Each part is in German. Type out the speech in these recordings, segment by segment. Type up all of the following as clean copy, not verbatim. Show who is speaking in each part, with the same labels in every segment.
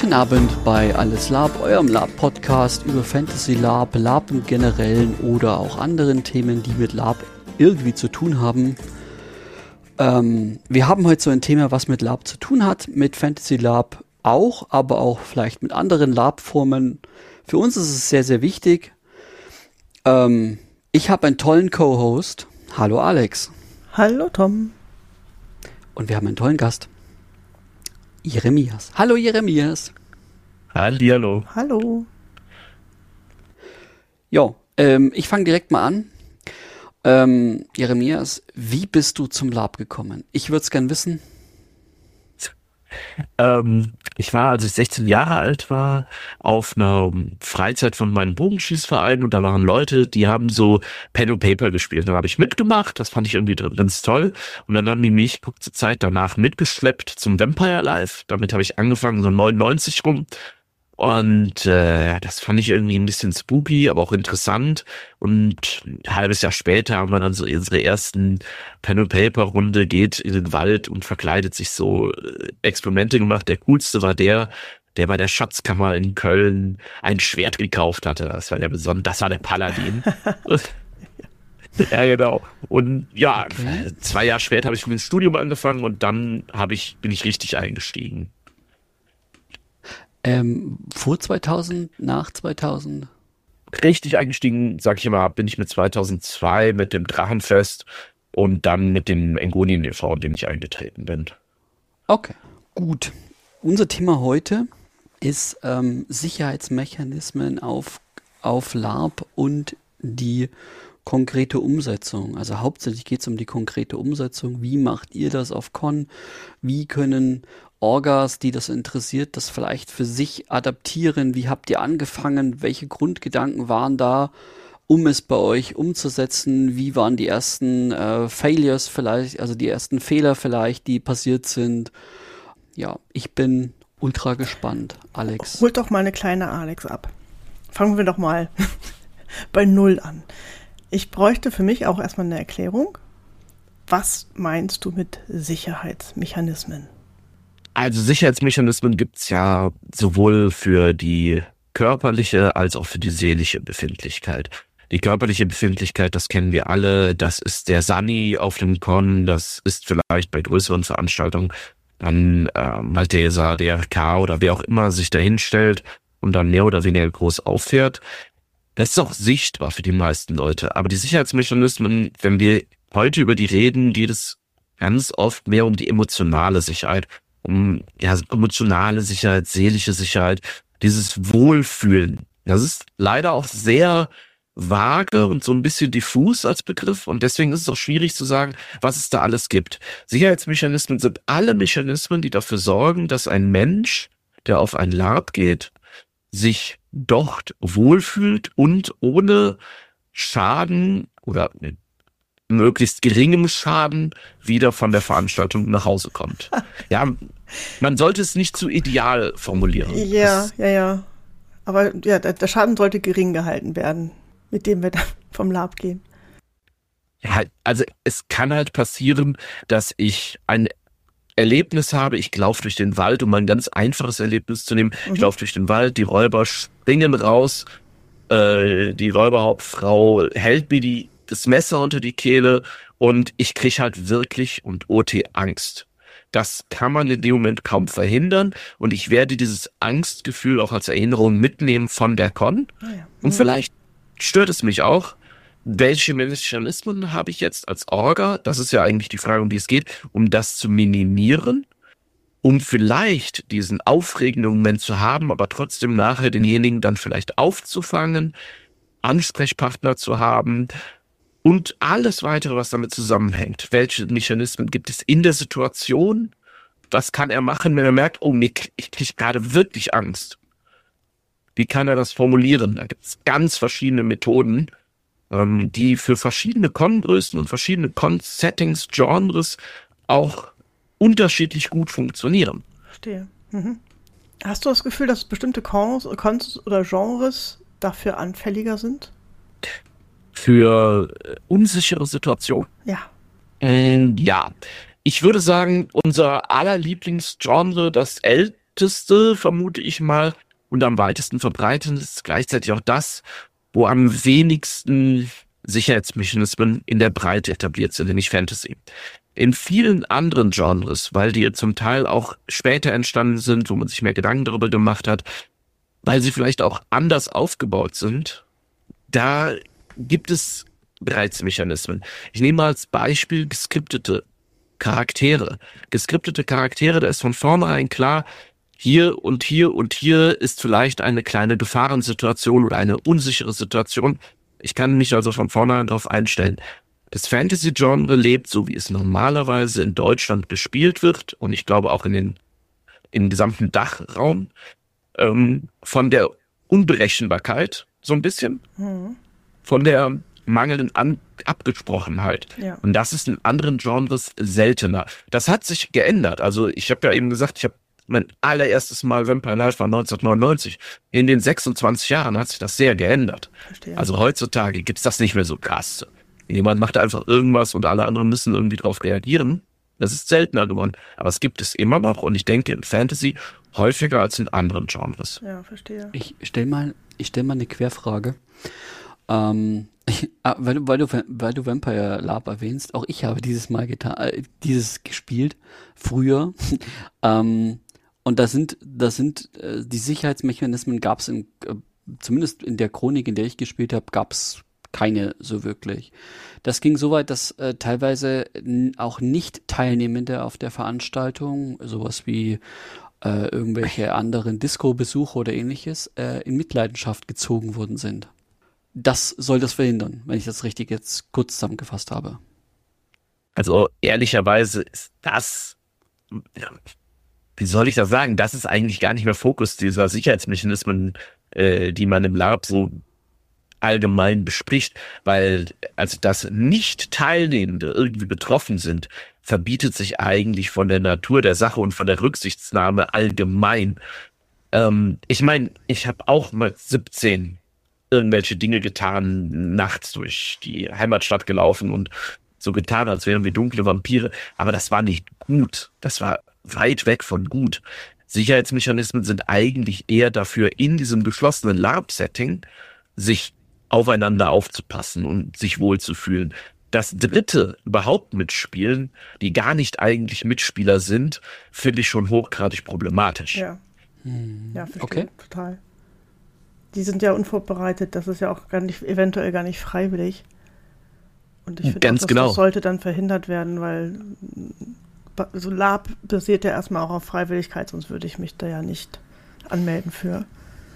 Speaker 1: Guten Abend bei Alles Lab, eurem Lab-Podcast über Fantasy Lab, Lab im Generellen oder auch anderen Themen, die mit Lab irgendwie zu tun haben. Wir haben heute so ein Thema, was mit Lab zu tun hat, mit Fantasy Lab auch, aber auch vielleicht mit anderen Lab-Formen. Für uns ist es sehr, sehr wichtig. Ich habe einen tollen Co-Host. Hallo Alex.
Speaker 2: Hallo Tom.
Speaker 1: Und wir haben einen tollen Gast. Jeremias. Hallo Jeremias.
Speaker 3: Hallihallo.
Speaker 2: Hallo.
Speaker 1: Jo, ich fange direkt mal an. Jeremias, wie bist du zum Lab gekommen? Ich würde es gern wissen.
Speaker 3: Ich war, als ich 16 Jahre alt war, auf einer Freizeit von meinem Bogenschießverein und da waren Leute, die haben so Pen and Paper gespielt. Da habe ich mitgemacht, das fand ich irgendwie ganz toll. Und dann haben die mich kurze Zeit danach mitgeschleppt zum Vampire Life. Damit habe ich angefangen, so 99 rum. Und das fand ich irgendwie ein bisschen spooky, aber auch interessant. Und ein halbes Jahr später haben wir dann so unsere ersten Pen-and-Paper-Runde, geht in den Wald und verkleidet sich so, Experimente gemacht. Der coolste war der bei der Schatzkammer in Köln ein Schwert gekauft hatte. Das war das war der Paladin. Ja, genau. Und ja, okay. 2 Jahre später habe ich mit dem Studium angefangen und dann bin ich richtig eingestiegen.
Speaker 1: Vor 2000, nach 2000?
Speaker 3: Richtig eingestiegen, sag ich immer, bin ich mit 2002 mit dem Drachenfest und dann mit dem Engonien e.V., in dem ich eingetreten bin.
Speaker 1: Okay, gut. Unser Thema heute ist Sicherheitsmechanismen auf LARP und die konkrete Umsetzung. Also hauptsächlich geht es um die konkrete Umsetzung. Wie macht ihr das auf Con? Wie können Orgas, die das interessiert, das vielleicht für sich adaptieren? Wie habt ihr angefangen? Welche Grundgedanken waren da, um es bei euch umzusetzen? Wie waren die ersten Failures vielleicht, also die ersten Fehler vielleicht, die passiert sind? Ja, ich bin ultra gespannt, Alex.
Speaker 2: Holt doch mal eine kleine Alex ab. Fangen wir doch mal bei Null an. Ich bräuchte für mich auch erstmal eine Erklärung. Was meinst du mit Sicherheitsmechanismen?
Speaker 3: Also Sicherheitsmechanismen gibt's ja sowohl für die körperliche als auch für die seelische Befindlichkeit. Die körperliche Befindlichkeit, das kennen wir alle, das ist der Sunny auf dem Con, das ist vielleicht bei größeren Veranstaltungen dann Malteser, DRK oder wer auch immer sich da hinstellt und dann mehr oder weniger groß auffährt. Das ist auch sichtbar für die meisten Leute. Aber die Sicherheitsmechanismen, wenn wir heute über die reden, geht es ganz oft mehr um die emotionale Sicherheit. Um emotionale Sicherheit, seelische Sicherheit, dieses Wohlfühlen. Das ist leider auch sehr vage und so ein bisschen diffus als Begriff und deswegen ist es auch schwierig zu sagen, was es da alles gibt. Sicherheitsmechanismen sind alle Mechanismen, die dafür sorgen, dass ein Mensch, der auf ein LARP geht, sich dort wohlfühlt und ohne Schaden oder möglichst geringem Schaden wieder von der Veranstaltung nach Hause kommt. Ja, man sollte es nicht zu ideal formulieren.
Speaker 2: Ja. Aber ja, der Schaden sollte gering gehalten werden, mit dem wir dann vom Lab gehen.
Speaker 3: Ja, also es kann halt passieren, dass ich ein Erlebnis habe, ich laufe durch den Wald, um ein ganz einfaches Erlebnis zu nehmen. Ich laufe durch den Wald, die Räuber springen raus, die Räuberhauptfrau hält mir das Messer unter die Kehle und ich kriege halt wirklich und OT Angst. Das kann man in dem Moment kaum verhindern und ich werde dieses Angstgefühl auch als Erinnerung mitnehmen von der Con. Und vielleicht stört es mich auch, welche Mechanismen habe ich jetzt als Orga, das ist ja eigentlich die Frage, um die es geht, um das zu minimieren, um vielleicht diesen aufregenden Moment zu haben, aber trotzdem nachher denjenigen dann vielleicht aufzufangen, Ansprechpartner zu haben, und alles weitere, was damit zusammenhängt. Welche Mechanismen gibt es in der Situation? Was kann er machen, wenn er merkt, oh, ich kriege gerade wirklich Angst? Wie kann er das formulieren? Da gibt es ganz verschiedene Methoden, die für verschiedene Con-Größen und verschiedene Con-Settings, Genres auch unterschiedlich gut funktionieren.
Speaker 2: Verstehe. Hast du das Gefühl, dass bestimmte Cons oder Genres dafür anfälliger sind?
Speaker 3: Für unsichere Situationen?
Speaker 2: Ja.
Speaker 3: Ja. Ich würde sagen, unser aller Lieblingsgenre, das bekannteste, vermute ich mal, und am weitesten verbreitet ist gleichzeitig auch das, wo am wenigsten Sicherheitsmechanismen in der Breite etabliert sind, nämlich Fantasy. In vielen anderen Genres, weil die zum Teil auch später entstanden sind, wo man sich mehr Gedanken darüber gemacht hat, weil sie vielleicht auch anders aufgebaut sind, da gibt es bereits Mechanismen. Ich nehme mal als Beispiel geskriptete Charaktere. Geskriptete Charaktere, da ist von vornherein klar, hier und hier und hier ist vielleicht eine kleine Gefahrensituation oder eine unsichere Situation. Ich kann mich also von vornherein darauf einstellen. Das Fantasy-Genre lebt, so wie es normalerweise in Deutschland gespielt wird, und ich glaube auch im gesamten Dachraum, von der Unberechenbarkeit so ein bisschen, von der mangelnden Abgesprochenheit. Ja. Und das ist in anderen Genres seltener. Das hat sich geändert. Also ich habe ja eben gesagt, ich habe mein allererstes Mal Vampire Life war 1999. In den 26 Jahren hat sich das sehr geändert. Verstehe. Also heutzutage gibt's das nicht mehr so krass. Jemand macht einfach irgendwas und alle anderen müssen irgendwie drauf reagieren. Das ist seltener geworden. Aber es gibt es immer noch, und ich denke in Fantasy häufiger als in anderen Genres.
Speaker 2: Ja, verstehe.
Speaker 1: Ich stell mal eine Querfrage. Weil du Vampire Lab erwähnst, auch ich habe dieses gespielt früher. Und das sind die Sicherheitsmechanismen gab es zumindest in der Chronik, in der ich gespielt habe, gab es keine so wirklich. Das ging so weit, dass teilweise auch Nicht-Teilnehmende auf der Veranstaltung, sowas wie irgendwelche anderen Disco-Besuche oder ähnliches, in Mitleidenschaft gezogen worden sind. Das soll das verhindern, wenn ich das richtig jetzt kurz zusammengefasst habe.
Speaker 3: Also ehrlicherweise ist das, wie soll ich das sagen, das ist eigentlich gar nicht mehr Fokus dieser Sicherheitsmechanismen, die man im LARP so allgemein bespricht, weil also dass Nicht-Teilnehmende irgendwie betroffen sind, verbietet sich eigentlich von der Natur der Sache und von der Rücksichtnahme allgemein. Ich meine, ich habe auch mal 17 irgendwelche Dinge getan, nachts durch die Heimatstadt gelaufen und so getan, als wären wir dunkle Vampire, aber das war nicht gut. Das war weit weg von gut. Sicherheitsmechanismen sind eigentlich eher dafür, in diesem geschlossenen LARP-Setting sich aufeinander aufzupassen und sich wohlzufühlen. Das Dritte überhaupt mitspielen, die gar nicht eigentlich Mitspieler sind, finde ich schon hochgradig problematisch.
Speaker 2: Ja, ja, verstehe, total. Die sind ja unvorbereitet, das ist ja auch eventuell gar nicht freiwillig. Und ich finde, das sollte dann verhindert werden, weil so LARP basiert ja erstmal auch auf Freiwilligkeit, sonst würde ich mich da ja nicht anmelden für.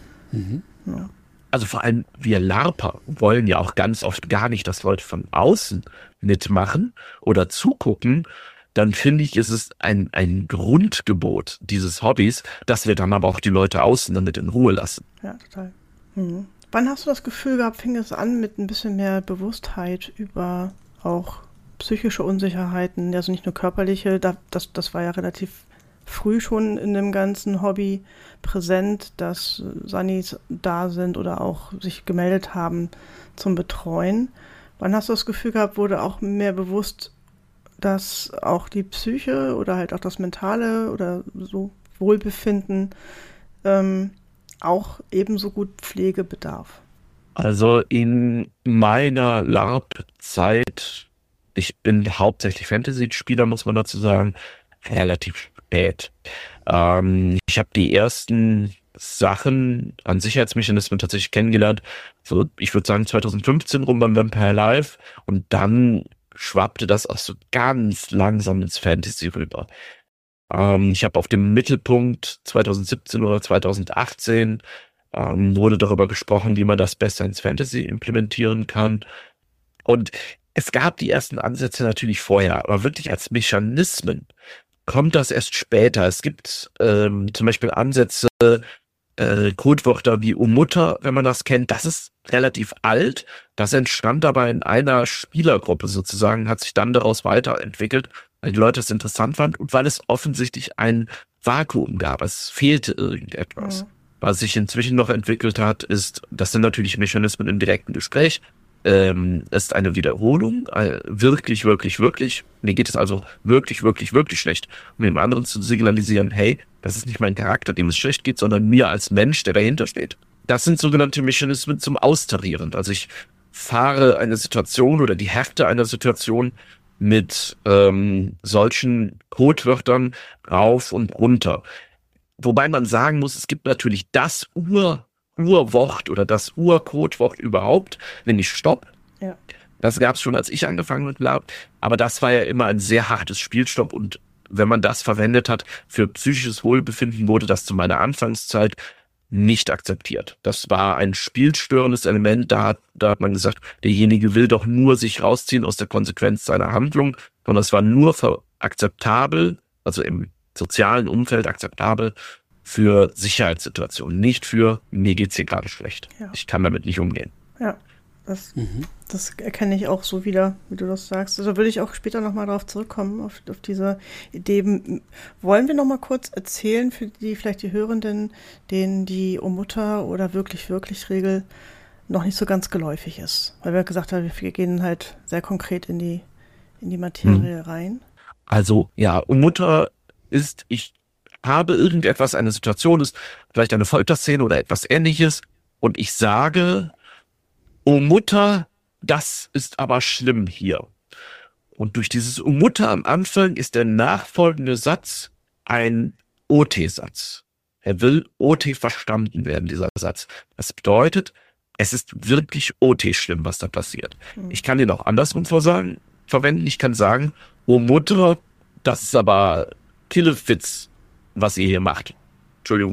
Speaker 2: Ja.
Speaker 3: Also vor allem wir LARPer wollen ja auch ganz oft gar nicht, dass Leute von außen mitmachen oder zugucken. Dann finde ich, ist es ein Grundgebot dieses Hobbys, dass wir dann aber auch die Leute außen damit in Ruhe lassen.
Speaker 2: Ja, total. Wann hast du das Gefühl gehabt, fing es an mit ein bisschen mehr Bewusstheit über auch psychische Unsicherheiten, also nicht nur körperliche, das war ja relativ früh schon in dem ganzen Hobby präsent, dass Sunnies da sind oder auch sich gemeldet haben zum Betreuen. Wann hast du das Gefühl gehabt, wurde auch mehr bewusst, dass auch die Psyche oder halt auch das Mentale oder so Wohlbefinden auch ebenso gut Pflege bedarf?
Speaker 3: Also in meiner LARP-Zeit, ich bin hauptsächlich Fantasy-Spieler, muss man dazu sagen, relativ spät. Ich habe die ersten Sachen an Sicherheitsmechanismen tatsächlich kennengelernt, so ich würde sagen 2015 rum beim Vampire Life, und dann schwappte das auch so ganz langsam ins Fantasy rüber. Ich habe auf dem Mittelpunkt 2017 oder 2018 wurde darüber gesprochen, wie man das besser ins Fantasy implementieren kann. Und es gab die ersten Ansätze natürlich vorher, aber wirklich als Mechanismen kommt das erst später. Es gibt zum Beispiel Ansätze, Codewörter wie Mutter, wenn man das kennt, das ist relativ alt. Das entstand aber in einer Spielergruppe sozusagen, hat sich dann daraus weiterentwickelt, weil die Leute es interessant fanden und weil es offensichtlich ein Vakuum gab. Es fehlte irgendetwas. Was sich inzwischen noch entwickelt hat, das sind natürlich Mechanismen im direkten Gespräch. ist eine Wiederholung, wirklich, wirklich, wirklich. Mir geht es also wirklich, wirklich, wirklich schlecht. Um dem anderen zu signalisieren, hey, das ist nicht mein Charakter, dem es schlecht geht, sondern mir als Mensch, der dahinter steht. Das sind sogenannte Mechanismen zum Austarieren. Also ich fahre eine Situation oder die Härte einer Situation mit solchen Codewörtern rauf und runter. Wobei man sagen muss, es gibt natürlich das Urwort oder das Urcodewort überhaupt, nämlich Stopp.
Speaker 2: Ja.
Speaker 3: Das gab es schon, als ich angefangen mit Lab, aber das war ja immer ein sehr hartes Spielstopp und wenn man das verwendet hat für psychisches Wohlbefinden, wurde das zu meiner Anfangszeit nicht akzeptiert. Das war ein spielstörendes Element, da hat man gesagt, derjenige will doch nur sich rausziehen aus der Konsequenz seiner Handlung, sondern es war nur akzeptabel, also im sozialen Umfeld akzeptabel, für Sicherheitssituationen, nicht für mir geht's hier gerade schlecht.
Speaker 2: Ja.
Speaker 3: Ich kann damit nicht umgehen.
Speaker 2: Ja, das erkenne ich auch so wieder, wie du das sagst. Also würde ich auch später nochmal darauf zurückkommen, auf diese Idee. Wollen wir nochmal kurz erzählen, für die vielleicht die Hörenden, denen die Mutter oder Regel noch nicht so ganz geläufig ist? Weil wir gesagt haben, wir gehen halt sehr konkret in die Materie rein.
Speaker 3: Also ja, Mutter ist, ich habe irgendetwas, eine Situation ist, vielleicht eine Folterszene oder etwas Ähnliches und ich sage, oh Mutter, das ist aber schlimm hier. Und durch dieses oh Mutter am Anfang ist der nachfolgende Satz ein OT-Satz. Er will OT verstanden werden, dieser Satz. Das bedeutet, es ist wirklich OT schlimm, was da passiert. Ich kann den auch andersrum verwenden. Ich kann sagen, oh Mutter, das ist aber Killefitz, was ihr hier macht. Entschuldigung,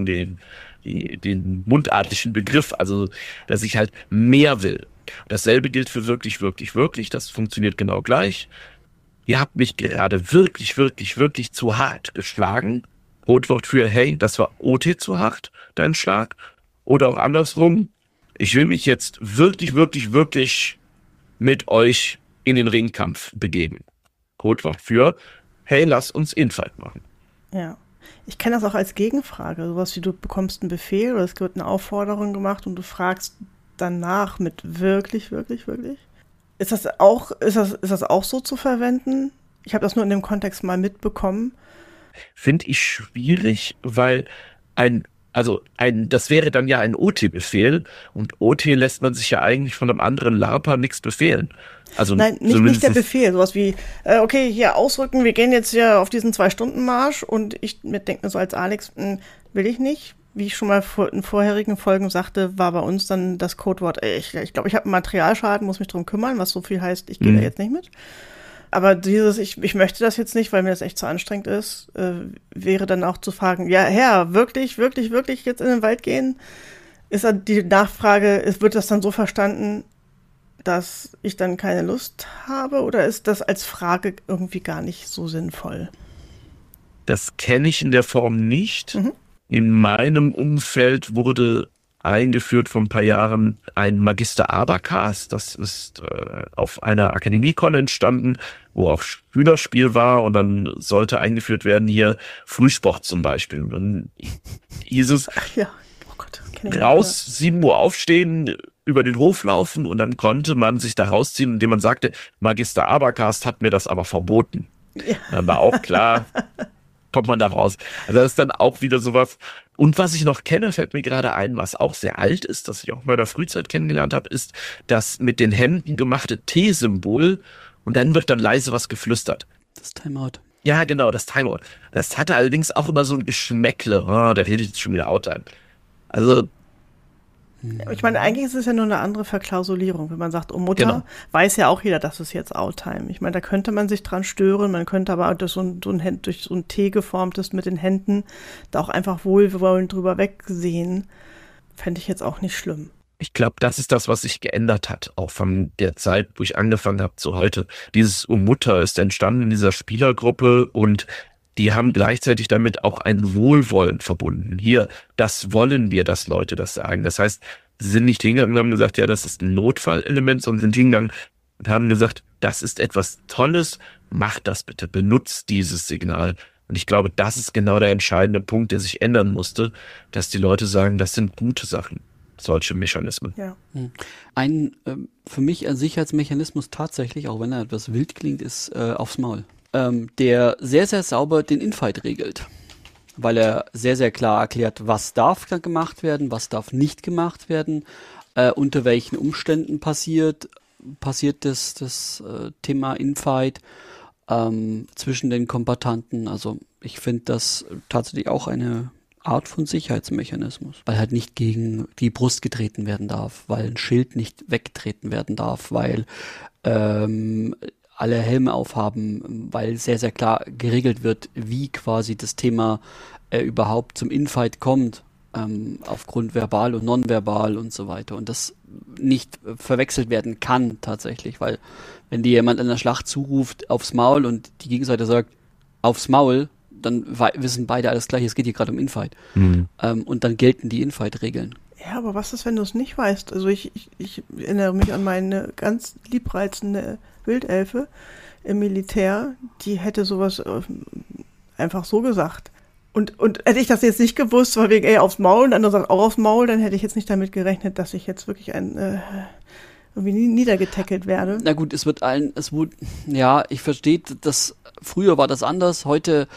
Speaker 3: den mundartlichen Begriff, also dass ich halt mehr will. Dasselbe gilt für wirklich, wirklich, wirklich. Das funktioniert genau gleich. Ihr habt mich gerade wirklich, wirklich, wirklich zu hart geschlagen. Codewort für, hey, das war OT zu hart, dein Schlag. Oder auch andersrum. Ich will mich jetzt wirklich, wirklich, wirklich mit euch in den Ringkampf begeben. Codewort für, hey, lass uns Infight machen.
Speaker 2: Ja. Ich kenne das auch als Gegenfrage. Sowas wie du bekommst einen Befehl oder es wird eine Aufforderung gemacht und du fragst danach mit wirklich, wirklich, wirklich. Ist das auch so zu verwenden? Ich habe das nur in dem Kontext mal mitbekommen.
Speaker 3: Finde ich schwierig, weil das wäre dann ja ein OT-Befehl und OT lässt man sich ja eigentlich von einem anderen LARPer nichts befehlen. Also
Speaker 2: nein, nicht der Befehl, sowas wie, okay, hier ausrücken, wir gehen jetzt hier auf diesen 2-Stunden-Marsch und ich denke mir so als Alex, will ich nicht. Wie ich schon mal in vorherigen Folgen sagte, war bei uns dann das Codewort, ich glaube, ich habe einen Materialschaden, muss mich drum kümmern, was so viel heißt, ich gehe da jetzt nicht mit. Aber dieses, ich möchte das jetzt nicht, weil mir das echt zu anstrengend ist, wäre dann auch zu fragen, ja, Herr, wirklich, wirklich, wirklich jetzt in den Wald gehen? Ist dann die Nachfrage, wird das dann so verstanden, dass ich dann keine Lust habe? Oder ist das als Frage irgendwie gar nicht so sinnvoll?
Speaker 3: Das kenne ich in der Form nicht. In meinem Umfeld wurde eingeführt vor ein paar Jahren ein Magister Abakas. Das ist auf einer Akademie-Con entstanden, wo auch Schülerspiel war und dann sollte eingeführt werden hier Frühsport zum Beispiel. Und dann hieß es, raus, 7 Uhr aufstehen, über den Hof laufen und dann konnte man sich da rausziehen, indem man sagte, Magister Abakas hat mir das aber verboten. Ja. Dann war auch klar, kommt man da raus. Also das ist dann auch wieder sowas. Und was ich noch kenne, fällt mir gerade ein, was auch sehr alt ist, das ich auch mal in der Frühzeit kennengelernt habe, ist das mit den Händen gemachte T-Symbol und dann wird dann leise was geflüstert.
Speaker 1: Das Timeout.
Speaker 3: Ja, genau, das Timeout. Das hatte allerdings auch immer so ein Geschmäckle. Oh, der redet jetzt schon wieder Outtime. Also
Speaker 2: ich meine, eigentlich ist es ja nur eine andere Verklausulierung. Wenn man sagt, oh Mutter, weiß ja auch jeder, das ist jetzt Outtime. Ich meine, da könnte man sich dran stören, man könnte aber durch so ein T geformtes mit den Händen da auch einfach wohlwollend drüber wegsehen. Fände ich jetzt auch nicht schlimm.
Speaker 3: Ich glaube, das ist das, was sich geändert hat, auch von der Zeit, wo ich angefangen habe zu heute. Dieses oh Mutter ist entstanden in dieser Spielergruppe und die haben gleichzeitig damit auch ein Wohlwollen verbunden. Hier, das wollen wir, dass Leute das sagen. Das heißt, sie sind nicht hingegangen und haben gesagt, ja, das ist ein Notfallelement, sondern sind hingegangen und haben gesagt, das ist etwas Tolles, mach das bitte, benutzt dieses Signal. Und ich glaube, das ist genau der entscheidende Punkt, der sich ändern musste, dass die Leute sagen, das sind gute Sachen. solche Mechanismen.
Speaker 2: Ja.
Speaker 1: Für mich ein Sicherheitsmechanismus tatsächlich, auch wenn er etwas wild klingt, ist aufs Maul. Der sehr, sehr sauber den Infight regelt. Weil er sehr, sehr klar erklärt, was darf gemacht werden, was darf nicht gemacht werden, unter welchen Umständen passiert das Thema Infight zwischen den Kombattanten. Also ich finde das tatsächlich auch eine Art von Sicherheitsmechanismus, weil halt nicht gegen die Brust getreten werden darf, weil ein Schild nicht weggetreten werden darf, weil alle Helme aufhaben, weil sehr, sehr klar geregelt wird, wie quasi das Thema überhaupt zum Infight kommt, aufgrund verbal und nonverbal und so weiter. Und das nicht verwechselt werden kann tatsächlich, weil wenn dir jemand in der Schlacht zuruft aufs Maul und die Gegenseite sagt aufs Maul, dann wissen beide alles gleich, es geht hier gerade um Infight. Und dann gelten die Infight-Regeln.
Speaker 2: Ja, aber was ist, wenn du es nicht weißt? Also ich erinnere mich an meine ganz liebreizende Wildelfe im Militär, die hätte sowas einfach so gesagt. Und hätte ich das jetzt nicht gewusst, weil wegen aufs Maul und der andere sagt auch aufs Maul, dann hätte ich jetzt nicht damit gerechnet, dass ich jetzt wirklich irgendwie niedergetackelt werde.
Speaker 1: Na gut, ich verstehe, früher war das anders, heute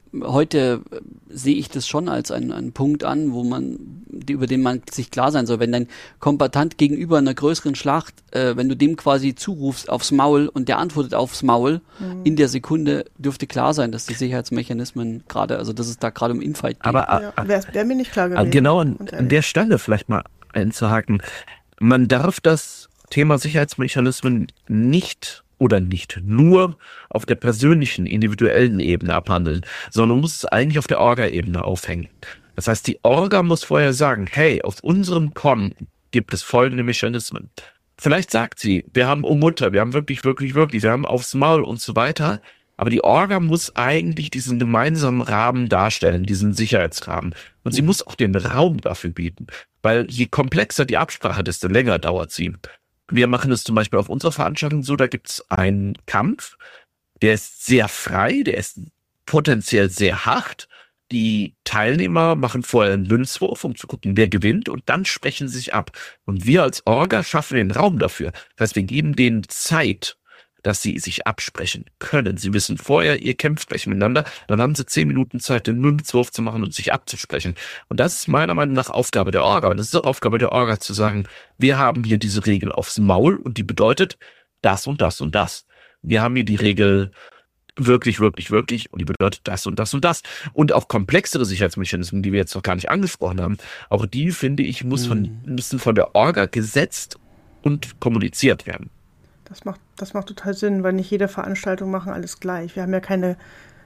Speaker 1: sehe ich das schon als einen Punkt an, über den man sich klar sein soll. Wenn dein Kombattant gegenüber einer größeren Schlacht, wenn du dem quasi zurufst aufs Maul und der antwortet aufs Maul, in der Sekunde dürfte klar sein, dass die Sicherheitsmechanismen dass es da gerade um Infight geht.
Speaker 3: Aber
Speaker 2: wäre mir nicht klar gewesen.
Speaker 3: Genau an der Stelle vielleicht mal einzuhaken. Man darf das Thema Sicherheitsmechanismen nicht nur auf der persönlichen, individuellen Ebene abhandeln, sondern muss es eigentlich auf der Orga-Ebene aufhängen. Das heißt, die Orga muss vorher sagen, hey, auf unserem Con gibt es folgende Mechanismen. Vielleicht sagt sie, wir haben Mutter, wir haben wirklich, wir haben aufs Maul und so weiter, aber die Orga muss eigentlich diesen gemeinsamen Rahmen darstellen, diesen Sicherheitsrahmen. Und sie muss auch den Raum dafür bieten, weil je komplexer die Absprache, desto länger dauert sie. Wir machen es zum Beispiel auf unserer Veranstaltung so, da gibt es einen Kampf, der ist sehr frei, der ist potenziell sehr hart. Die Teilnehmer machen vorher einen Münzwurf, um zu gucken, wer gewinnt, und dann sprechen sie sich ab. Und wir als Orga schaffen den Raum dafür. Das heißt, wir geben denen Zeit, dass sie sich absprechen können. Sie wissen vorher, ihr kämpft gleich miteinander, dann haben sie 10 Minuten Zeit, den Münzwurf zu machen und sich abzusprechen. Und das ist meiner Meinung nach Aufgabe der Orga. Und das ist auch Aufgabe der Orga zu sagen, wir haben hier diese Regel aufs Maul und die bedeutet das und das und das. Wir haben hier die Regel wirklich und die bedeutet das und das und das. Und auch komplexere Sicherheitsmechanismen, die wir jetzt noch gar nicht angesprochen haben, auch die, finde ich, müssen von der Orga gesetzt und kommuniziert werden.
Speaker 2: Das macht total Sinn, weil nicht jede Veranstaltung machen alles gleich. Wir haben ja keine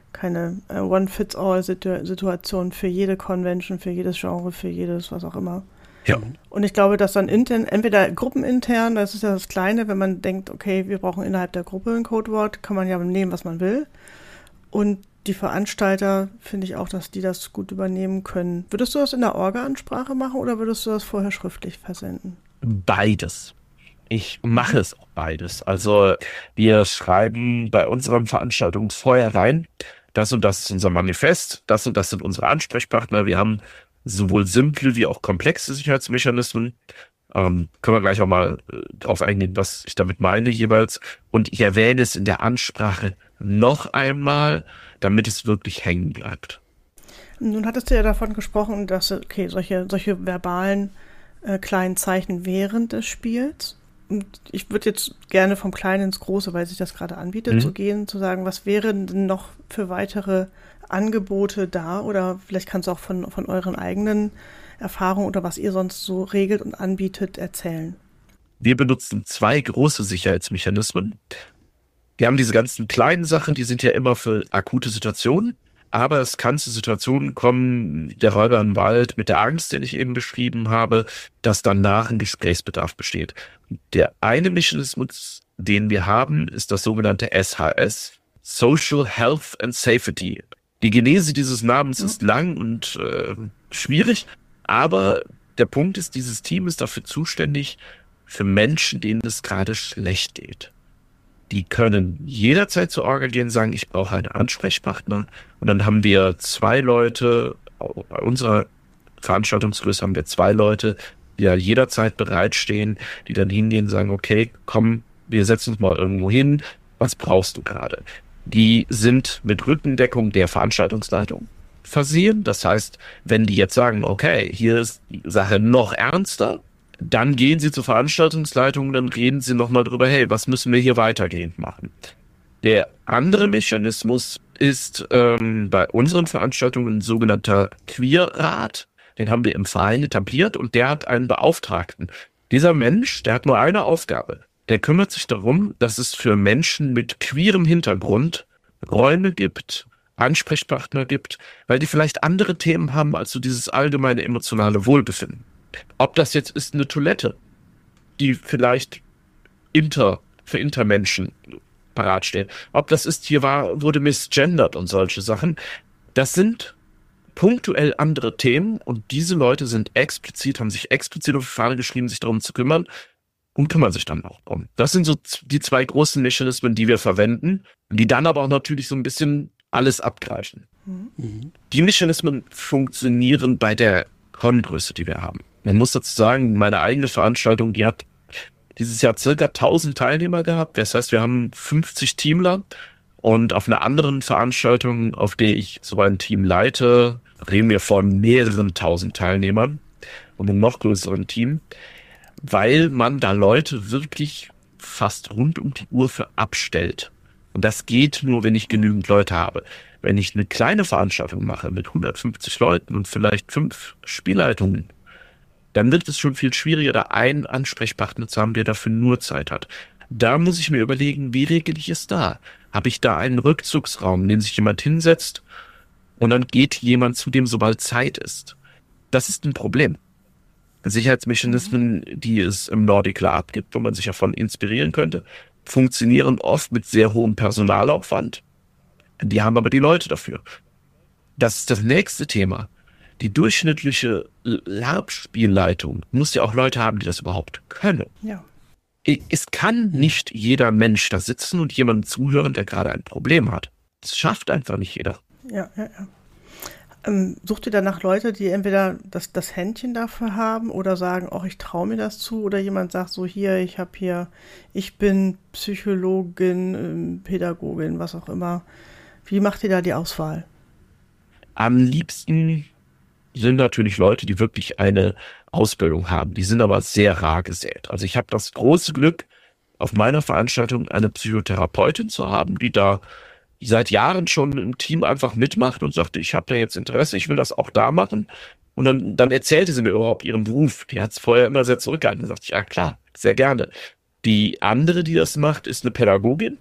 Speaker 2: One-Fits-All-Situation für jede Convention, für jedes Genre, für jedes was auch immer.
Speaker 3: Ja.
Speaker 2: Und ich glaube, dass dann entweder gruppenintern, das ist ja das Kleine, wenn man denkt, okay, wir brauchen innerhalb der Gruppe ein Codewort, kann man ja nehmen, was man will. Und die Veranstalter, finde ich auch, dass die das gut übernehmen können. Würdest du das in der Orga-Ansprache machen oder würdest du das vorher schriftlich versenden?
Speaker 3: Beides. Ich mache es auch beides. Also wir schreiben bei unseren Veranstaltungen vorher rein, das und das ist unser Manifest, das und das sind unsere Ansprechpartner. Wir haben sowohl simple wie auch komplexe Sicherheitsmechanismen. Können wir gleich auch mal drauf eingehen, was ich damit meine jeweils. Und ich erwähne es in der Ansprache noch einmal, damit es wirklich hängen bleibt.
Speaker 2: Nun hattest du ja davon gesprochen, dass solche verbalen kleinen Zeichen während des Spiels. Und ich würde jetzt gerne vom Kleinen ins Große, weil sich das gerade anbietet, zu gehen, zu sagen, was wären denn noch für weitere Angebote da? Oder vielleicht kannst du auch von euren eigenen Erfahrungen oder was ihr sonst so regelt und anbietet erzählen.
Speaker 3: Wir benutzen 2 große Sicherheitsmechanismen. Wir haben diese ganzen kleinen Sachen, die sind ja immer für akute Situationen. Aber es kann zu Situationen kommen, der Räuber im Wald mit der Angst, den ich eben beschrieben habe, dass danach ein Gesprächsbedarf besteht. Der eine Mechanismus, den wir haben, ist das sogenannte SHS, Social Health and Safety. Die Genese dieses Namens ist lang und schwierig, aber der Punkt ist, dieses Team ist dafür zuständig, für Menschen, denen es gerade schlecht geht. Die können jederzeit zur Orga gehen und sagen, ich brauche einen Ansprechpartner. Und dann haben wir 2 Leute, bei unserer Veranstaltungsgröße haben wir 2 Leute, ja jederzeit bereitstehen, die dann hingehen und sagen, okay, komm, wir setzen uns mal irgendwo hin, was brauchst du gerade? Die sind mit Rückendeckung der Veranstaltungsleitung versehen. Das heißt, wenn die jetzt sagen, okay, hier ist die Sache noch ernster, dann gehen sie zur Veranstaltungsleitung, dann reden sie nochmal drüber, hey, was müssen wir hier weitergehend machen? Der andere Mechanismus ist bei unseren Veranstaltungen ein sogenannter Queerrat. Den haben wir im Verein etabliert und der hat einen Beauftragten. Dieser Mensch, der hat nur eine Aufgabe. Der kümmert sich darum, dass es für Menschen mit queerem Hintergrund Räume gibt, Ansprechpartner gibt, weil die vielleicht andere Themen haben als so dieses allgemeine emotionale Wohlbefinden. Ob das jetzt ist eine Toilette, die vielleicht für Intermenschen parat steht. Ob das ist, wurde misgendert und solche Sachen. Das sind punktuell andere Themen und diese Leute haben sich explizit auf die Fahne geschrieben, sich darum zu kümmern und kümmern sich dann auch drum. Das sind so die zwei großen Mechanismen, die wir verwenden, die dann aber auch natürlich so ein bisschen alles abgreifen. Mhm. Die Mechanismen funktionieren bei der Con-Größe, die wir haben. Man muss dazu sagen, meine eigene Veranstaltung, die hat dieses Jahr circa 1000 Teilnehmer gehabt. Das heißt, wir haben 50 Teamler und auf einer anderen Veranstaltung, auf der ich so ein Team leite, reden wir von mehreren 1000 Teilnehmern und einem noch größeren Team, weil man da Leute wirklich fast rund um die Uhr für abstellt. Und das geht nur, wenn ich genügend Leute habe. Wenn ich eine kleine Veranstaltung mache mit 150 Leuten und vielleicht 5 Spielleitungen, dann wird es schon viel schwieriger, da einen Ansprechpartner zu haben, der dafür nur Zeit hat. Da muss ich mir überlegen, wie regel ich es da? Habe ich da einen Rückzugsraum, in den sich jemand hinsetzt und dann geht jemand zu dem, sobald Zeit ist? Das ist ein Problem. Sicherheitsmechanismen, die es im Nordic Lab gibt, wo man sich davon inspirieren könnte, funktionieren oft mit sehr hohem Personalaufwand. Die haben aber die Leute dafür. Das ist das nächste Thema. Die durchschnittliche Lab-Spielleitung muss ja auch Leute haben, die das überhaupt können. Ja. Es kann nicht jeder Mensch da sitzen und jemandem zuhören, der gerade ein Problem hat. Das schafft einfach nicht jeder.
Speaker 2: Ja. Sucht ihr danach Leute, die entweder das Händchen dafür haben oder sagen, oh, ich traue mir das zu, oder jemand sagt so, ich bin Psychologin, Pädagogin, was auch immer. Wie macht ihr da die Auswahl?
Speaker 3: Am liebsten sind natürlich Leute, die wirklich eine Ausbildung haben. Die sind aber sehr rar gesät. Also ich habe das große Glück, auf meiner Veranstaltung eine Psychotherapeutin zu haben, die da seit Jahren schon im Team einfach mitmacht und sagte, ich habe da jetzt Interesse, ich will das auch da machen. Und dann erzählte sie mir überhaupt ihren Beruf. Die hat es vorher immer sehr zurückgehalten. Da sagte ich, ja klar, sehr gerne. Die andere, die das macht, ist eine Pädagogin.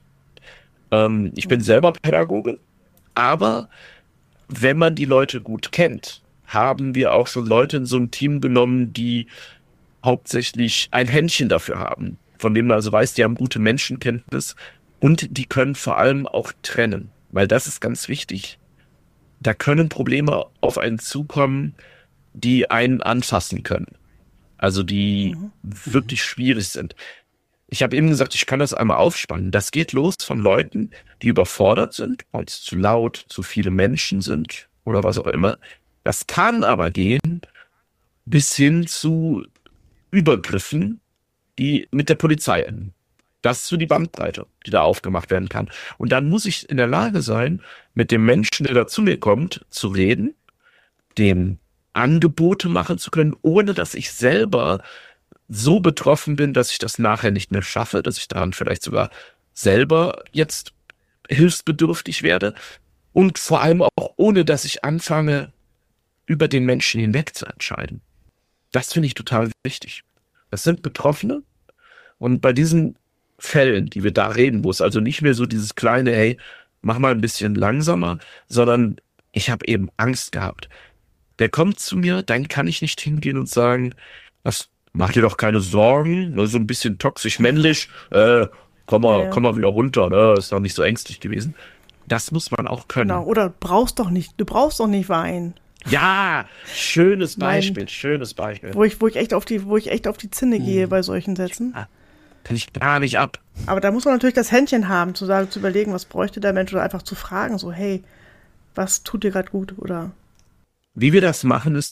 Speaker 3: Ich bin selber Pädagoge. Aber wenn man die Leute gut kennt, haben wir auch schon Leute in so ein Team genommen, die hauptsächlich ein Händchen dafür haben. Von denen man also weiß, die haben gute Menschenkenntnis und die können vor allem auch trennen. Weil das ist ganz wichtig. Da können Probleme auf einen zukommen, die einen anfassen können. Also die wirklich schwierig sind. Ich habe eben gesagt, ich kann das einmal aufspannen. Das geht los von Leuten, die überfordert sind, weil es zu laut, zu viele Menschen sind oder was auch immer. Das kann aber gehen bis hin zu Übergriffen, die mit der Polizei enden. Das ist so die Bandbreite, die da aufgemacht werden kann. Und dann muss ich in der Lage sein, mit dem Menschen, der da zu mir kommt, zu reden, dem Angebote machen zu können, ohne dass ich selber so betroffen bin, dass ich das nachher nicht mehr schaffe, dass ich daran vielleicht sogar selber jetzt hilfsbedürftig werde und vor allem auch ohne, dass ich anfange, über den Menschen hinweg zu entscheiden. Das finde ich total wichtig. Das sind Betroffene und bei diesen Fällen, die wir da reden, wo es also nicht mehr so dieses kleine, hey, mach mal ein bisschen langsamer, sondern ich habe eben Angst gehabt. Der kommt zu mir, dann kann ich nicht hingehen und sagen, mach dir doch keine Sorgen, nur so ein bisschen toxisch männlich, komm mal wieder runter, ne? Ist doch nicht so ängstlich gewesen. Das muss man auch können.
Speaker 2: Genau, oder du brauchst doch nicht weinen.
Speaker 3: Ja, schönes Beispiel.
Speaker 2: Wo ich echt auf die Zinne gehe bei solchen Sätzen.
Speaker 3: Ja, kann ich gar nicht ab.
Speaker 2: Aber da muss man natürlich das Händchen haben, zu überlegen, was bräuchte der Mensch, oder einfach zu fragen, so, hey, was tut dir gerade gut, oder?
Speaker 3: Wie wir das machen, ist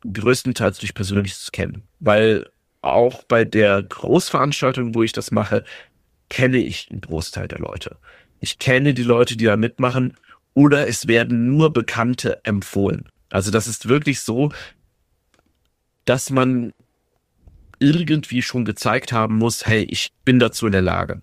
Speaker 3: größtenteils durch persönliches Kennen. Weil auch bei der Großveranstaltung, wo ich das mache, kenne ich einen Großteil der Leute. Ich kenne die Leute, die da mitmachen, oder es werden nur Bekannte empfohlen. Also das ist wirklich so, dass man irgendwie schon gezeigt haben muss, hey, ich bin dazu in der Lage.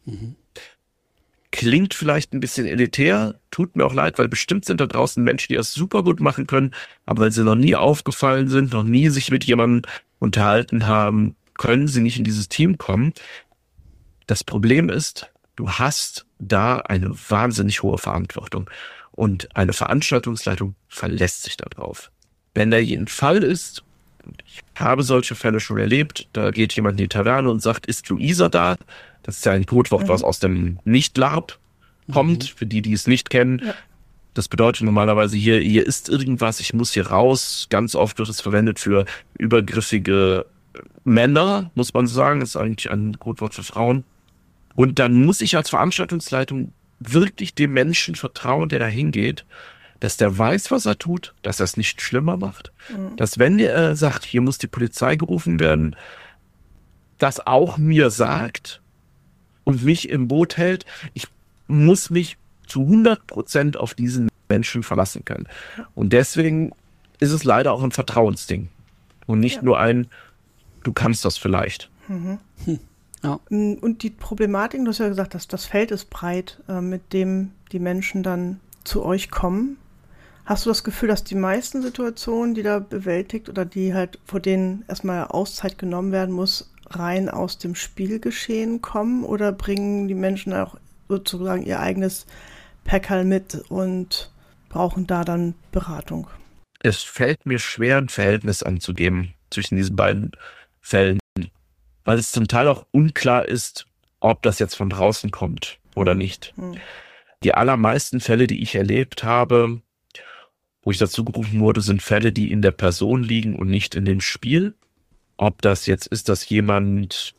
Speaker 3: Klingt vielleicht ein bisschen elitär, tut mir auch leid, weil bestimmt sind da draußen Menschen, die das super gut machen können, aber weil sie noch nie aufgefallen sind, noch nie sich mit jemandem unterhalten haben, können sie nicht in dieses Team kommen. Das Problem ist, du hast da eine wahnsinnig hohe Verantwortung und eine Veranstaltungsleitung verlässt sich darauf. Wenn da ein Fall ist, ich habe solche Fälle schon erlebt, da geht jemand in die Taverne und sagt, ist Luisa da? Das ist ja ein Codewort, was aus dem Nicht-LARP kommt, für die, die es nicht kennen. Ja. Das bedeutet normalerweise hier ist irgendwas, ich muss hier raus. Ganz oft wird es verwendet für übergriffige Männer, muss man sagen. Das ist eigentlich ein Codewort für Frauen. Und dann muss ich als Veranstaltungsleitung wirklich dem Menschen vertrauen, der da hingeht, dass der weiß, was er tut, dass er es nicht schlimmer macht. Dass wenn er sagt, hier muss die Polizei gerufen werden, das auch mir sagt und mich im Boot hält. Ich muss mich zu 100% auf diesen Menschen verlassen können. Und deswegen ist es leider auch ein Vertrauensding. Und nicht nur ein, du kannst das vielleicht.
Speaker 2: Ja. Und die Problematik, du hast ja gesagt, dass das Feld ist breit, mit dem die Menschen dann zu euch kommen. Hast du das Gefühl, dass die meisten Situationen, die da bewältigt oder die halt, vor denen erstmal Auszeit genommen werden muss, rein aus dem Spielgeschehen kommen, oder bringen die Menschen auch sozusagen ihr eigenes Päckerl mit und brauchen da dann Beratung?
Speaker 3: Es fällt mir schwer, ein Verhältnis anzugeben zwischen diesen beiden Fällen, weil es zum Teil auch unklar ist, ob das jetzt von draußen kommt oder nicht. Die allermeisten Fälle, die ich erlebt habe, wo ich dazu gerufen wurde, sind Fälle, die in der Person liegen und nicht in dem Spiel. Ob das jetzt ist, dass jemand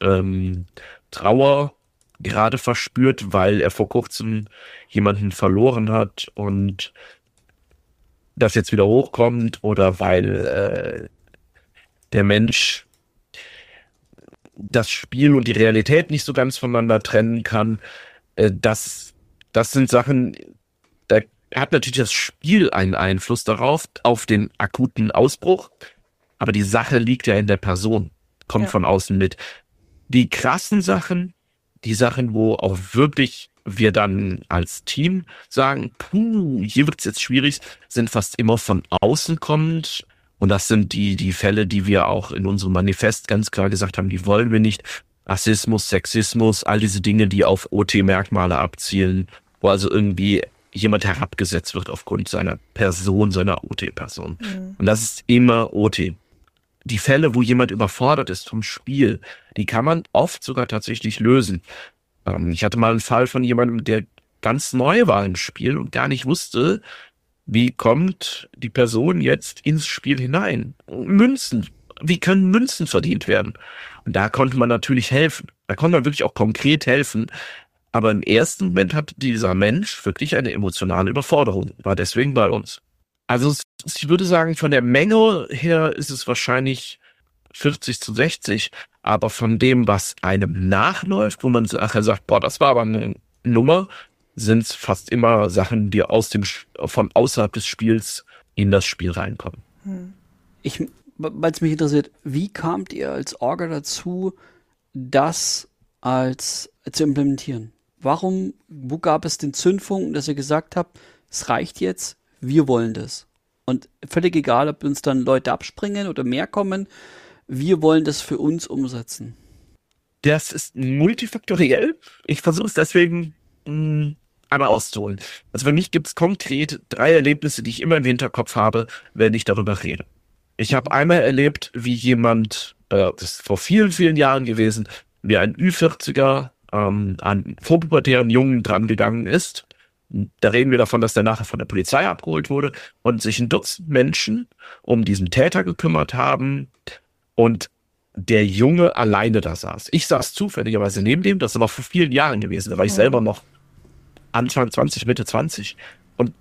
Speaker 3: Trauer gerade verspürt, weil er vor kurzem jemanden verloren hat und das jetzt wieder hochkommt, oder weil der Mensch das Spiel und die Realität nicht so ganz voneinander trennen kann. Das sind Sachen, da hat natürlich das Spiel einen Einfluss darauf, auf den akuten Ausbruch. Aber die Sache liegt ja in der Person, kommt von außen mit. Die krassen Sachen, die Sachen, wo auch wirklich wir dann als Team sagen, hier wird es jetzt schwierig, sind fast immer von außen kommend. Und das sind die Fälle, die wir auch in unserem Manifest ganz klar gesagt haben, die wollen wir nicht. Rassismus, Sexismus, all diese Dinge, die auf OT-Merkmale abzielen, wo also irgendwie jemand herabgesetzt wird aufgrund seiner Person, seiner OT-Person. Und das ist immer OT. Die Fälle, wo jemand überfordert ist vom Spiel, die kann man oft sogar tatsächlich lösen. Ich hatte mal einen Fall von jemandem, der ganz neu war im Spiel und gar nicht wusste, wie kommt die Person jetzt ins Spiel hinein? Münzen. Wie können Münzen verdient werden? Und da konnte man natürlich helfen. Da konnte man wirklich auch konkret helfen. Aber im ersten Moment hat dieser Mensch wirklich eine emotionale Überforderung. War deswegen bei uns. Also ich würde sagen, von der Menge her ist es wahrscheinlich 40-60. Aber von dem, was einem nachläuft, wo man nachher sagt, boah, das war aber eine Nummer, sind es fast immer Sachen, die von außerhalb des Spiels in das Spiel reinkommen.
Speaker 1: Weil es mich interessiert, wie kamt ihr als Orga dazu, das zu implementieren? Wo gab es den Zündfunken, dass ihr gesagt habt, es reicht jetzt, wir wollen das? Und völlig egal, ob uns dann Leute abspringen oder mehr kommen, wir wollen das für uns umsetzen.
Speaker 3: Das ist multifaktoriell. Ich versuche es deswegen einmal auszuholen. Also für mich gibt es konkret 3 Erlebnisse, die ich immer im Hinterkopf habe, wenn ich darüber rede. Ich habe einmal erlebt, wie jemand, das ist vor vielen, vielen Jahren gewesen, wie ein Ü40er an vorpubertären Jungen dran gegangen ist. Da reden wir davon, dass der nachher von der Polizei abgeholt wurde und sich ein Dutzend Menschen um diesen Täter gekümmert haben und der Junge alleine da saß. Ich saß zufälligerweise neben dem, das ist aber vor vielen Jahren gewesen, da war ich selber noch Anfang 20, Mitte 20. Und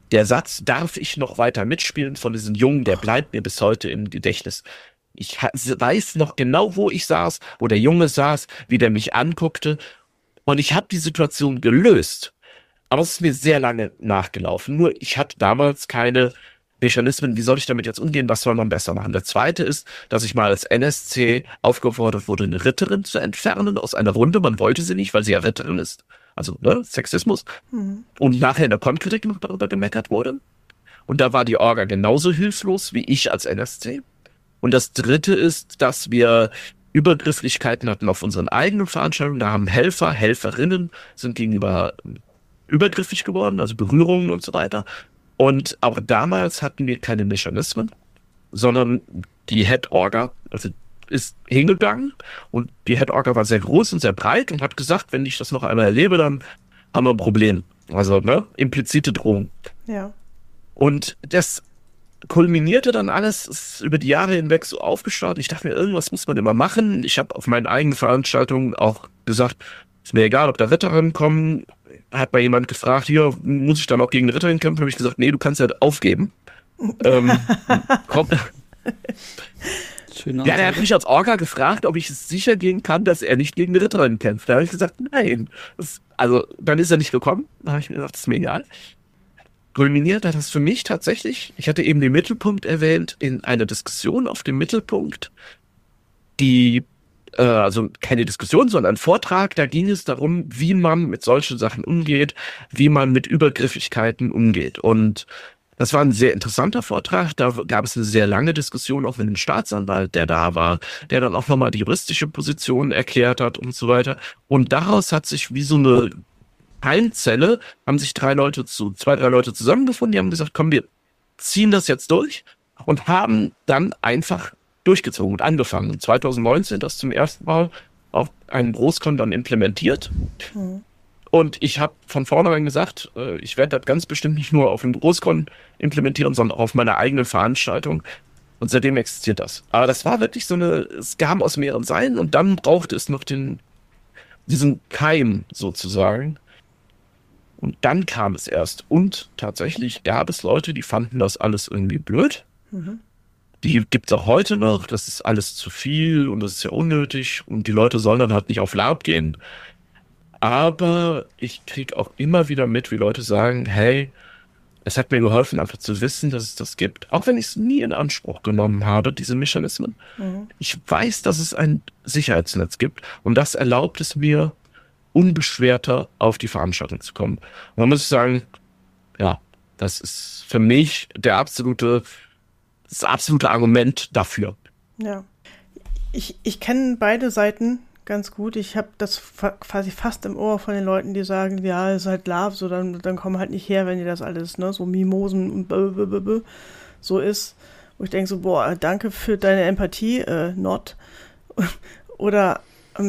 Speaker 3: der Satz, darf ich noch weiter mitspielen von diesem Jungen, der bleibt mir bis heute im Gedächtnis. Ich weiß noch genau, wo ich saß, wo der Junge saß, wie der mich anguckte. Und ich habe die Situation gelöst. Aber es ist mir sehr lange nachgelaufen. Nur ich hatte damals keine Mechanismen, wie soll ich damit jetzt umgehen, was soll man besser machen. Der zweite ist, dass ich mal als NSC aufgefordert wurde, eine Ritterin zu entfernen aus einer Runde. Man wollte sie nicht, weil sie ja Ritterin ist. Also Sexismus. Und nachher in der Konkritik noch darüber gemeckert wurde. Und da war die Orga genauso hilflos wie ich als NSC. Und das dritte ist, dass wir Übergrifflichkeiten hatten auf unseren eigenen Veranstaltungen. Da haben Helfer, Helferinnen sind gegenüber übergriffig geworden, also Berührungen und so weiter. Und auch damals hatten wir keine Mechanismen, sondern die Head-Orga, also ist hingegangen und die Head-Orga war sehr groß und sehr breit und hat gesagt, wenn ich das noch einmal erlebe, dann haben wir ein Problem. Also implizite Drohung.
Speaker 2: Ja.
Speaker 3: Und das kulminierte dann alles, ist über die Jahre hinweg so aufgestaut. Ich dachte mir, irgendwas muss man immer machen. Ich habe auf meinen eigenen Veranstaltungen auch gesagt, ist mir egal, ob da Ritterinnen kommen. Hat mal jemand gefragt, hier, muss ich dann auch gegen eine Ritterin kämpfen? Habe ich gesagt, nee, du kannst ja aufgeben. Komm. Ja, der hat mich als Orga gefragt, ob ich es sicher gehen kann, dass er nicht gegen eine Ritterin kämpft. Da habe ich gesagt, nein. Dann ist er nicht gekommen. Da habe ich mir gesagt, das ist mir egal. Kulminiert hat das für mich tatsächlich, ich hatte eben den Mittelpunkt erwähnt, in einer Diskussion auf dem Mittelpunkt, also keine Diskussion, sondern ein Vortrag, da ging es darum, wie man mit solchen Sachen umgeht, wie man mit Übergriffigkeiten umgeht. Und das war ein sehr interessanter Vortrag, da gab es eine sehr lange Diskussion auch mit dem Staatsanwalt, der da war, der dann auch nochmal die juristische Position erklärt hat und so weiter. Und daraus hat sich wie so eine Keimzelle, haben sich zwei, drei Leute zusammengefunden, die haben gesagt, komm, wir ziehen das jetzt durch und haben dann einfach durchgezogen und angefangen. 2019 das zum ersten Mal auf einen Großkon dann implementiert. Und ich habe von vornherein gesagt, ich werde das ganz bestimmt nicht nur auf dem Großkon implementieren, sondern auch auf meiner eigenen Veranstaltung. Und seitdem existiert das. Aber das war wirklich es kam aus mehreren Seiten und dann brauchte es noch diesen Keim sozusagen. Und dann kam es erst. Und tatsächlich gab es Leute, die fanden das alles irgendwie blöd. Die gibt es auch heute noch. Das ist alles zu viel und das ist ja unnötig. Und die Leute sollen dann halt nicht auf LARP gehen. Aber ich kriege auch immer wieder mit, wie Leute sagen, hey, es hat mir geholfen, einfach zu wissen, dass es das gibt. Auch wenn ich es nie in Anspruch genommen habe, diese Mechanismen. Ich weiß, dass es ein Sicherheitsnetz gibt. Und das erlaubt es mir, unbeschwerter auf die Veranstaltung zu kommen. Und dann muss ich sagen, ja, das ist für mich das absolute Argument dafür.
Speaker 2: Ja, ich kenne beide Seiten ganz gut. Ich habe das quasi fast im Ohr von den Leuten, die sagen, ja, es ist halt Love, so dann komm halt nicht her, wenn dir das alles, so Mimosen und so ist. Wo ich denke so, boah, danke für deine Empathie, not. Oder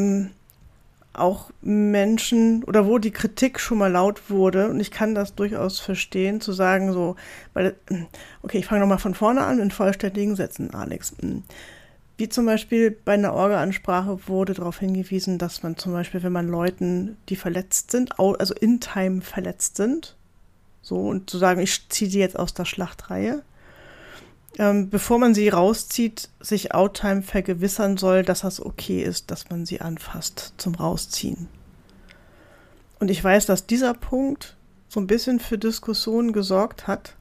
Speaker 2: auch Menschen, oder wo die Kritik schon mal laut wurde, und ich kann das durchaus verstehen, zu sagen so, okay, ich fange nochmal von vorne an in vollständigen Sätzen, Alex. Wie zum Beispiel bei einer Orga-Ansprache wurde darauf hingewiesen, dass man zum Beispiel, wenn man Leuten, die verletzt sind, also in Time verletzt sind, so, und zu sagen, ich ziehe die jetzt aus der Schlachtreihe, bevor man sie rauszieht, sich Outtime vergewissern soll, dass das okay ist, dass man sie anfasst zum Rausziehen. Und ich weiß, dass dieser Punkt so ein bisschen für Diskussionen gesorgt hat,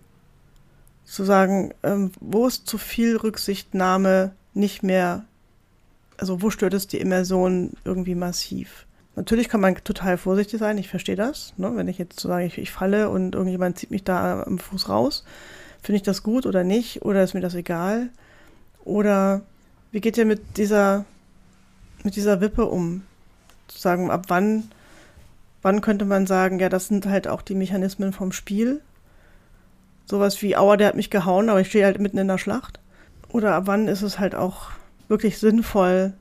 Speaker 2: zu sagen, wo ist zu viel Rücksichtnahme nicht mehr, also wo stört es die Immersion irgendwie massiv. Natürlich kann man total vorsichtig sein, ich verstehe das, ne? Wenn ich jetzt so sage, ich falle und irgendjemand zieht mich da am Fuß raus, finde ich das gut oder nicht? Oder ist mir das egal? Oder wie geht ihr mit dieser Wippe um? Zu sagen, ab wann könnte man sagen, ja, das sind halt auch die Mechanismen vom Spiel? Sowas wie, aua, der hat mich gehauen, aber ich stehe halt mitten in der Schlacht. Oder ab wann ist es halt auch wirklich sinnvoll,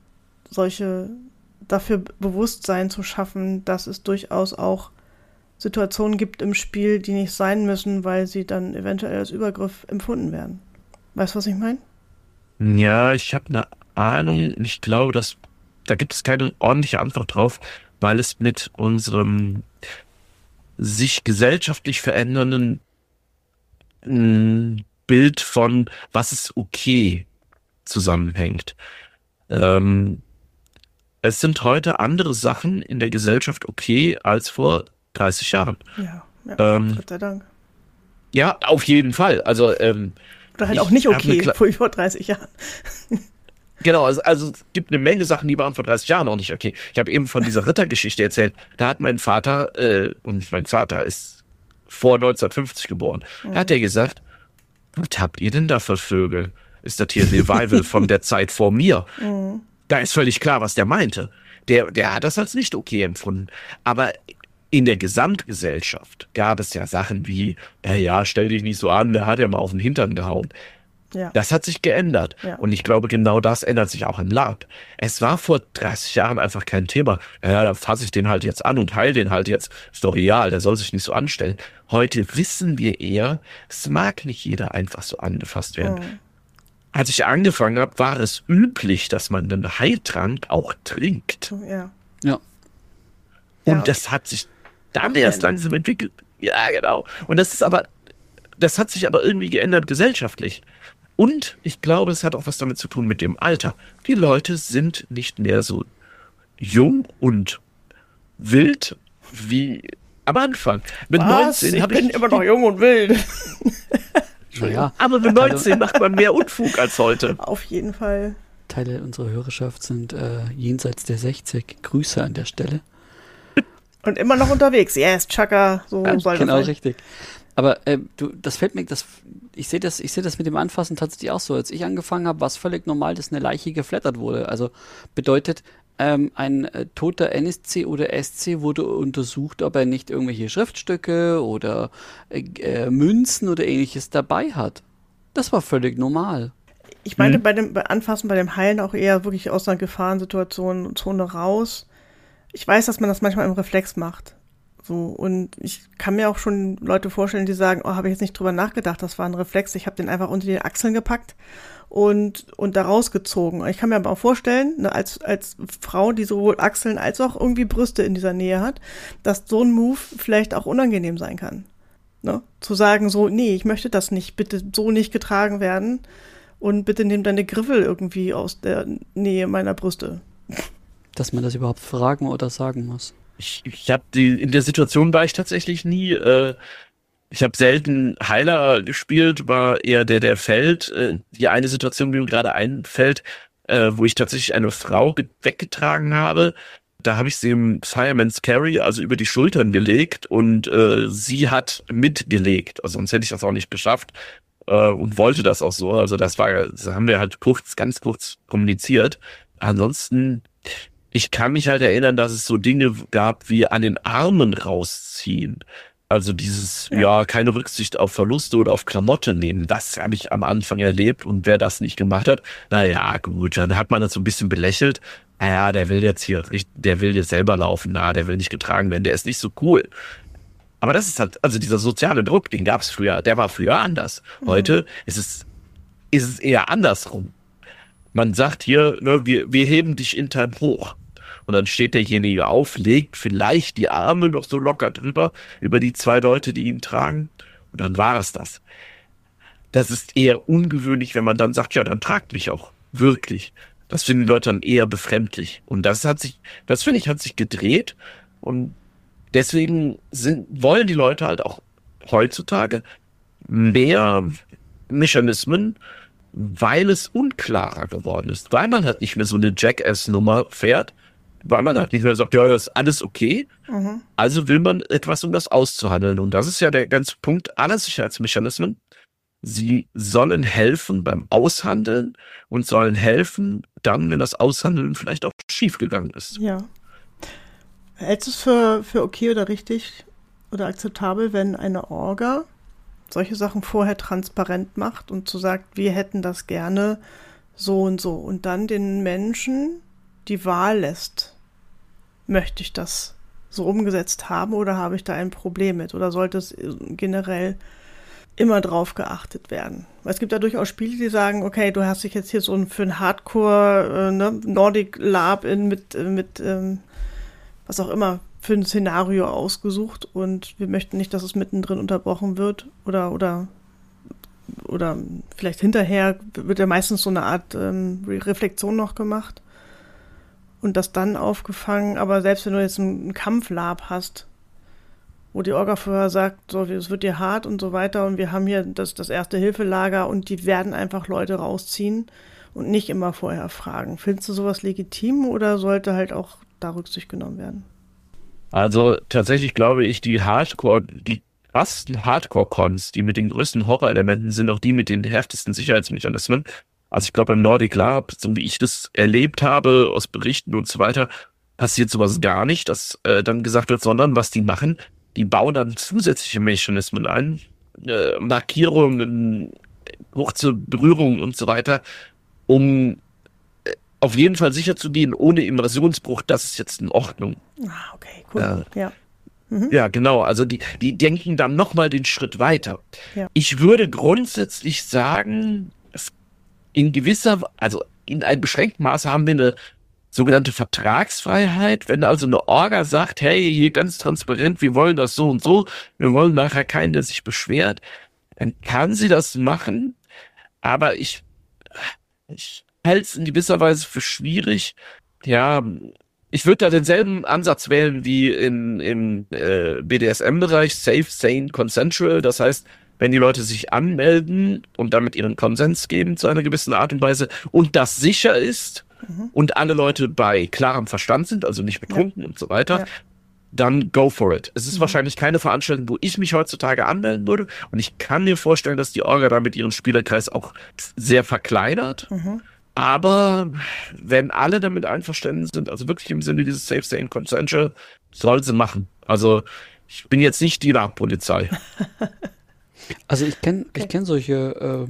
Speaker 2: dafür Bewusstsein zu schaffen, dass es durchaus auch Situationen gibt im Spiel, die nicht sein müssen, weil sie dann eventuell als Übergriff empfunden werden. Weißt du, was ich meine?
Speaker 3: Ja, ich habe eine Ahnung. Ich glaube, da gibt es keine ordentliche Antwort drauf, weil es mit unserem sich gesellschaftlich verändernden ein Bild von, was ist okay, zusammenhängt. Es sind heute andere Sachen in der Gesellschaft okay als vor 30 Jahren.
Speaker 2: Ja,
Speaker 3: Ähm,
Speaker 2: Gott sei Dank.
Speaker 3: ja, auf jeden Fall. Also,
Speaker 2: Oder halt auch
Speaker 3: ich
Speaker 2: nicht
Speaker 3: hab
Speaker 2: okay,
Speaker 3: eine
Speaker 2: vor 30 Jahren.
Speaker 3: Genau, also es gibt eine Menge Sachen, die waren vor 30 Jahren auch nicht okay. Ich habe eben von dieser Rittergeschichte erzählt. Da hat mein Vater, und mein Vater ist vor 1950 geboren, da hat er gesagt, was habt ihr denn da für Vögel? Ist das hier ein Revival von der Zeit vor mir? Da ist völlig klar, was der meinte. Der hat das als nicht okay empfunden. Aber in der Gesamtgesellschaft gab es ja Sachen wie, ja, stell dich nicht so an, der hat ja mal auf den Hintern gehauen.
Speaker 2: Ja.
Speaker 3: Das hat sich geändert.
Speaker 2: Ja.
Speaker 3: Und ich glaube, genau das ändert sich auch im Lab. Es war vor 30 Jahren einfach kein Thema. Ja, dann fasse ich den halt jetzt an und heil den halt jetzt. Ist doch real, der soll sich nicht so anstellen. Heute wissen wir eher, es mag nicht jeder einfach so angefasst werden. Als ich angefangen habe, war es üblich, dass man den Heiltrank auch trinkt.
Speaker 2: Ja.
Speaker 1: Ja.
Speaker 3: Und
Speaker 2: Ja.
Speaker 3: das hat sich dann erst langsam entwickelt. Ja, genau. Und das hat sich aber irgendwie geändert gesellschaftlich. Und ich glaube, es hat auch was damit zu tun mit dem Alter. Die Leute sind nicht mehr so jung und wild wie am Anfang. Mit
Speaker 2: Was?
Speaker 3: 19
Speaker 2: Ich
Speaker 3: habe
Speaker 2: bin
Speaker 3: ich
Speaker 2: immer noch jung und wild.
Speaker 1: Naja,
Speaker 3: aber mit 19 macht man mehr Unfug als heute.
Speaker 2: Auf jeden Fall.
Speaker 1: Teile unserer Hörerschaft sind jenseits der 60. Grüße an der Stelle.
Speaker 2: Und immer noch unterwegs. Yes, Chaka, so soll
Speaker 1: Genau,
Speaker 2: das sein.
Speaker 1: richtig. Aber das fällt mir, ich sehe das mit dem Anfassen tatsächlich auch so. Als ich angefangen habe, war es völlig normal, dass eine Leiche geflattert wurde. Also bedeutet, ein toter NSC oder SC wurde untersucht, ob er nicht irgendwelche Schriftstücke oder Münzen oder ähnliches dabei hat. Das war völlig normal.
Speaker 2: Ich meinte bei Anfassen, bei dem Heilen auch eher wirklich aus einer Gefahrensituation, Zone raus. Ich weiß, dass man das manchmal im Reflex macht. So, und ich kann mir auch schon Leute vorstellen, die sagen, oh, habe ich jetzt nicht drüber nachgedacht, das war ein Reflex, ich habe den einfach unter die Achseln gepackt und da rausgezogen. Ich kann mir aber auch vorstellen, ne, als Frau, die sowohl Achseln als auch irgendwie Brüste in dieser Nähe hat, dass so ein Move vielleicht auch unangenehm sein kann. Ne? Zu sagen so, nee, ich möchte das nicht, bitte so nicht getragen werden und bitte nimm deine Griffel irgendwie aus der Nähe meiner Brüste.
Speaker 1: Dass man das überhaupt fragen oder sagen muss.
Speaker 3: Ich habe in der Situation war ich tatsächlich nie. Ich habe selten Heiler gespielt, war eher der fällt. Die eine Situation, die mir gerade einfällt, wo ich tatsächlich eine Frau weggetragen habe, da habe ich sie im Fireman's Carry, also über die Schultern gelegt und sie hat mitgelegt. Also sonst hätte ich das auch nicht geschafft und wollte das auch so. Also das haben wir halt ganz kurz kommuniziert. Ansonsten ich kann mich halt erinnern, dass es so Dinge gab wie an den Armen rausziehen. Also dieses, keine Rücksicht auf Verluste oder auf Klamotten nehmen. Das habe ich am Anfang erlebt. Und wer das nicht gemacht hat, naja, gut, dann hat man das so ein bisschen belächelt. Naja, der will jetzt selber laufen. Der will nicht getragen werden. Der ist nicht so cool. Aber das ist halt, also dieser soziale Druck, den gab es früher. Der war früher anders. Heute ist es eher andersrum. Man sagt hier, ne, wir heben dich intern hoch. Und dann steht derjenige auf, legt vielleicht die Arme noch so locker drüber, über die zwei Leute, die ihn tragen. Und dann war es das. Das ist eher ungewöhnlich, wenn man dann sagt, ja, dann tragt mich auch. Wirklich. Das finden die Leute dann eher befremdlich. Und das finde ich, hat sich gedreht. Und deswegen wollen die Leute halt auch heutzutage mehr Mechanismen, weil es unklarer geworden ist, weil man halt nicht mehr so eine Jackass-Nummer fährt, weil man halt nicht mehr sagt, ja, das ist alles okay, also will man etwas, um das auszuhandeln. Und das ist ja der ganze Punkt aller Sicherheitsmechanismen. Sie sollen helfen beim Aushandeln und sollen helfen dann, wenn das Aushandeln vielleicht auch schiefgegangen ist.
Speaker 2: Ja. Hältst du es für okay oder richtig oder akzeptabel, wenn eine Orga solche Sachen vorher transparent macht und so sagt, wir hätten das gerne so und dann den Menschen die Wahl lässt, möchte ich das so umgesetzt haben oder habe ich da ein Problem mit? Oder sollte es generell immer drauf geachtet werden? Weil es gibt ja durchaus Spiele, die sagen, okay, du hast dich jetzt hier so für ein Hardcore Nordic Lab mit was auch immer für ein Szenario ausgesucht und wir möchten nicht, dass es mittendrin unterbrochen wird oder oder vielleicht hinterher wird ja meistens so eine Art Reflexion noch gemacht und das dann aufgefangen. Aber selbst wenn du jetzt einen Kampflab hast, wo die Orga vorher sagt, so, es wird dir hart und so weiter und wir haben hier das Erste-Hilfe-Lager und die werden einfach Leute rausziehen und nicht immer vorher fragen. Findest du sowas legitim oder sollte halt auch da Rücksicht genommen werden?
Speaker 3: Also tatsächlich glaube ich, die krassen Hardcore-Cons, die mit den größten Horrorelementen sind, auch die mit den heftigsten Sicherheitsmechanismen. Also ich glaube, beim Nordic Lab, so wie ich das erlebt habe, aus Berichten und so weiter, passiert sowas gar nicht, dass dann gesagt wird, sondern was die machen, die bauen dann zusätzliche Mechanismen ein, Markierungen, kurze Berührungen und so weiter, um auf jeden Fall sicher zu gehen, ohne Immersionsbruch, das ist jetzt in Ordnung.
Speaker 2: Ah, okay, cool. Ja.
Speaker 3: Ja, genau. Also die denken dann nochmal den Schritt weiter.
Speaker 2: Ja.
Speaker 3: Ich würde grundsätzlich sagen, in einem beschränkten Maße haben wir eine sogenannte Vertragsfreiheit. Wenn also eine Orga sagt, hey, hier ganz transparent, wir wollen das so und so, wir wollen nachher keinen, der sich beschwert, dann kann sie das machen. Aber ich halte es in gewisser Weise für schwierig. Ja, ich würde da denselben Ansatz wählen wie im BDSM-Bereich, safe, sane, consensual. Das heißt, wenn die Leute sich anmelden und damit ihren Konsens geben zu einer gewissen Art und Weise und das sicher ist und alle Leute bei klarem Verstand sind, also nicht betrunken und so weiter, dann go for it. Es ist wahrscheinlich keine Veranstaltung, wo ich mich heutzutage anmelden würde und ich kann mir vorstellen, dass die Orga damit ihren Spielerkreis auch sehr verkleinert. Aber wenn alle damit einverstanden sind, also wirklich im Sinne dieses Safe, Sane, Consensual, soll sie machen. Also ich bin jetzt nicht die Polizei.
Speaker 1: Also ich kenn solche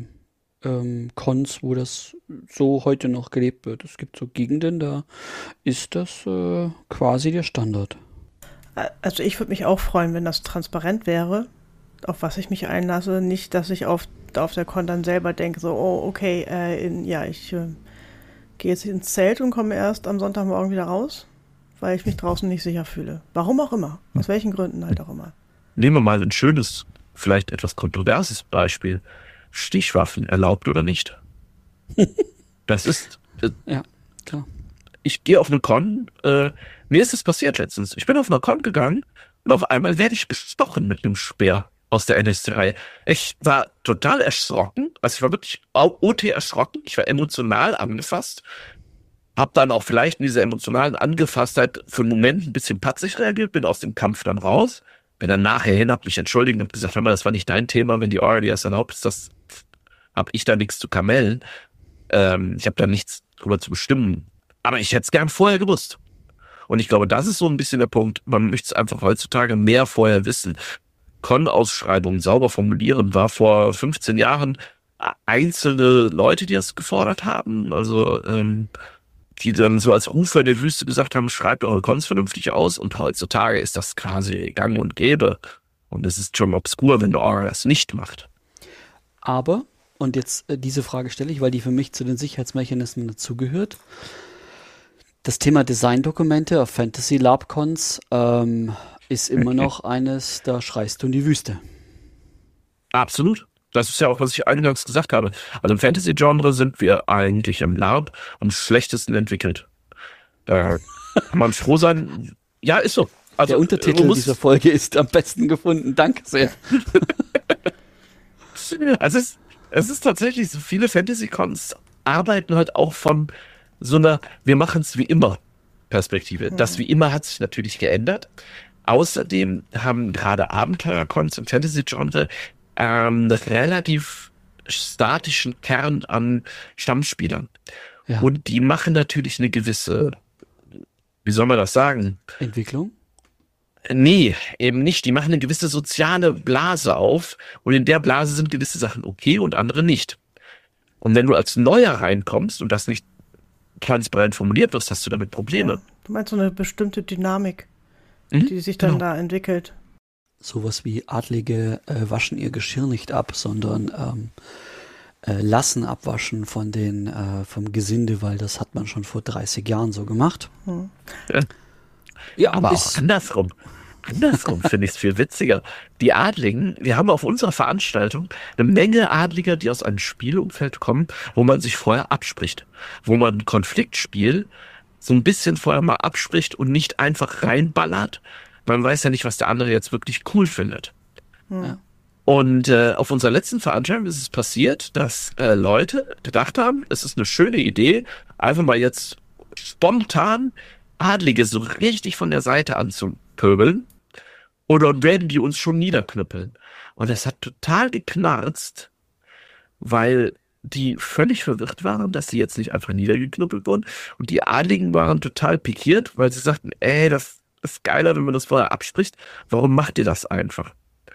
Speaker 1: Cons, wo das so heute noch gelebt wird. Es gibt so Gegenden, da ist das quasi der Standard.
Speaker 2: Also ich würde mich auch freuen, wenn das transparent wäre, auf was ich mich einlasse. Nicht, dass ich auf der Con dann selber denke, so, oh, okay, ich gehe jetzt ins Zelt und komme erst am Sonntagmorgen wieder raus, weil ich mich draußen nicht sicher fühle. Warum auch immer. Aus welchen Gründen halt auch immer.
Speaker 3: Nehmen wir mal ein schönes, vielleicht etwas kontroverses Beispiel. Stichwaffen erlaubt oder nicht? Das ist...
Speaker 1: ja, klar.
Speaker 3: Ich gehe auf eine Con, mir ist es passiert letztens. Ich bin auf eine Con gegangen und auf einmal werde ich gestochen mit einem Speer aus der NS3. Ich war total erschrocken, also ich war wirklich OT erschrocken, ich war emotional angefasst, hab dann auch vielleicht in dieser emotionalen Angefasstheit für einen Moment ein bisschen patzig reagiert, bin aus dem Kampf dann raus, bin dann nachher hin, hab mich entschuldigt und hab gesagt, hör mal, das war nicht dein Thema, wenn die Orga das erlaubt ist, das hab ich da nichts zu kamellen. Ich habe da nichts drüber zu bestimmen, aber ich hätte es gern vorher gewusst. Und ich glaube, das ist so ein bisschen der Punkt, man möchte es einfach heutzutage mehr vorher wissen. Con-Ausschreibungen sauber formulieren, war vor 15 Jahren einzelne Leute, die das gefordert haben, also die dann so als Rufer in der Wüste gesagt haben, schreibt eure Cons vernünftig aus und heutzutage ist das quasi gang und gäbe und es ist schon obskur, wenn der Orga das nicht macht.
Speaker 1: Aber, und jetzt diese Frage stelle ich, weil die für mich zu den Sicherheitsmechanismen dazugehört, das Thema Designdokumente auf Fantasy Lab Cons ist immer noch eines, da schreist du in die Wüste.
Speaker 3: Absolut. Das ist ja auch, was ich eingangs gesagt habe. Also im Fantasy-Genre sind wir eigentlich im Lab am schlechtesten entwickelt. Da kann man froh sein. Ja, ist so. Also,
Speaker 1: der Untertitel dieser Folge ist am besten gefunden. Danke sehr.
Speaker 3: Also es ist tatsächlich so, viele Fantasy-Cons arbeiten halt auch von so einer wir machen es wie immer Perspektive. Das wie immer hat sich natürlich geändert. Außerdem haben gerade Abenteuer-Cons im Fantasy-Genre einen relativ statischen Kern an Stammspielern.
Speaker 1: Ja.
Speaker 3: Und die machen natürlich eine gewisse, wie soll man das sagen?
Speaker 1: Entwicklung?
Speaker 3: Nee, eben nicht. Die machen eine gewisse soziale Blase auf und in der Blase sind gewisse Sachen okay und andere nicht. Und wenn du als Neuer reinkommst und das nicht transparent formuliert wirst, hast du damit Probleme.
Speaker 2: Ja. Du meinst so eine bestimmte Dynamik, die sich dann da entwickelt.
Speaker 1: Sowas wie Adlige waschen ihr Geschirr nicht ab, sondern lassen abwaschen vom Gesinde, weil das hat man schon vor 30 Jahren so gemacht.
Speaker 3: Ja, aber auch andersrum. Andersrum finde ich es viel witziger. Die Adligen, wir haben auf unserer Veranstaltung eine Menge Adliger, die aus einem Spielumfeld kommen, wo man sich vorher abspricht. Wo man ein Konfliktspiel so ein bisschen vorher mal abspricht und nicht einfach reinballert. Man weiß ja nicht, was der andere jetzt wirklich cool findet.
Speaker 1: Ja.
Speaker 3: Und auf unserer letzten Veranstaltung ist es passiert, dass Leute gedacht haben, es ist eine schöne Idee, einfach mal jetzt spontan Adlige so richtig von der Seite anzupöbeln. Und dann werden die uns schon niederknüppeln. Und es hat total geknarzt, weil die völlig verwirrt waren, dass sie jetzt nicht einfach niedergeknüppelt wurden. Und die Adligen waren total pikiert, weil sie sagten, das ist geiler, wenn man das vorher abspricht. Warum macht ihr das einfach?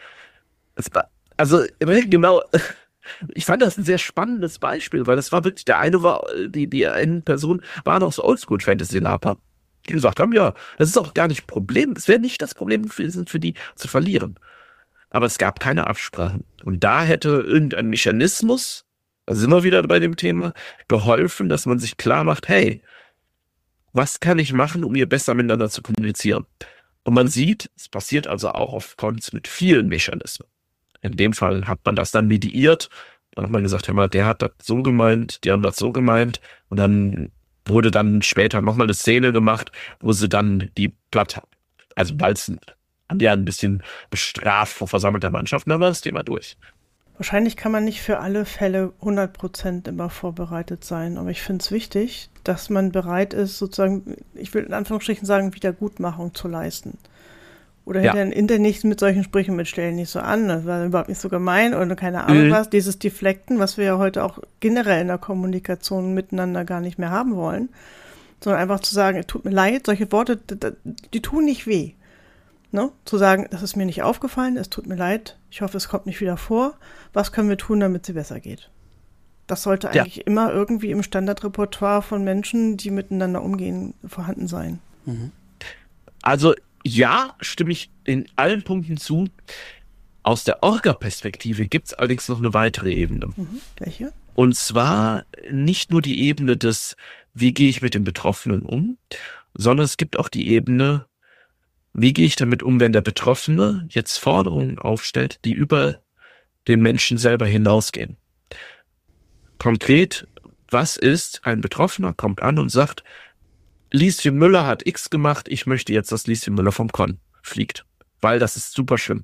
Speaker 3: Also, genau, ich fand das ein sehr spannendes Beispiel, weil das war wirklich, die eine Person war noch so Oldschool-Fantasy-Laper, die gesagt haben, ja, das ist auch gar nicht ein Problem, es wäre nicht das Problem für die zu verlieren. Aber es gab keine Absprachen. Und da hätte irgendein Mechanismus, da sind wir wieder bei dem Thema, geholfen, dass man sich klar macht, hey, was kann ich machen, um hier besser miteinander zu kommunizieren? Und man sieht, es passiert also auch auf Cons mit vielen Mechanismen. In dem Fall hat man das dann mediiert. Dann hat man gesagt, hör mal, der hat das so gemeint, die haben das so gemeint. Und dann wurde dann später nochmal eine Szene gemacht, wo sie dann die platt haben. Also Balzen haben die ja ein bisschen bestraft vor versammelter Mannschaft. Und dann war das Thema durch.
Speaker 2: Wahrscheinlich kann man nicht für alle Fälle 100% immer vorbereitet sein. Aber ich finde es wichtig, dass man bereit ist, sozusagen, ich will in Anführungsstrichen sagen, Wiedergutmachung zu leisten. Oder hinter nicht mit solchen Sprüchen mitstellen, nicht so an, das war überhaupt nicht so gemein oder keine Ahnung was. Dieses Deflecten, was wir ja heute auch generell in der Kommunikation miteinander gar nicht mehr haben wollen, sondern einfach zu sagen, es tut mir leid, solche Worte, die tun nicht weh. Ne? Zu sagen, das ist mir nicht aufgefallen, es tut mir leid, ich hoffe, es kommt nicht wieder vor. Was können wir tun, damit sie besser geht? Das sollte eigentlich immer irgendwie im Standardrepertoire von Menschen, die miteinander umgehen, vorhanden sein.
Speaker 3: Also ja, stimme ich in allen Punkten zu. Aus der Orga-Perspektive gibt es allerdings noch eine weitere Ebene.
Speaker 2: Welche?
Speaker 3: Und zwar nicht nur die Ebene des, wie gehe ich mit den Betroffenen um, sondern es gibt auch die Ebene, wie gehe ich damit um, wenn der Betroffene jetzt Forderungen aufstellt, die über den Menschen selber hinausgehen. Konkret, was ist, ein Betroffener kommt an und sagt, Lieschen Müller hat X gemacht, ich möchte jetzt, dass Lieschen Müller vom Con fliegt, weil das ist super schlimm.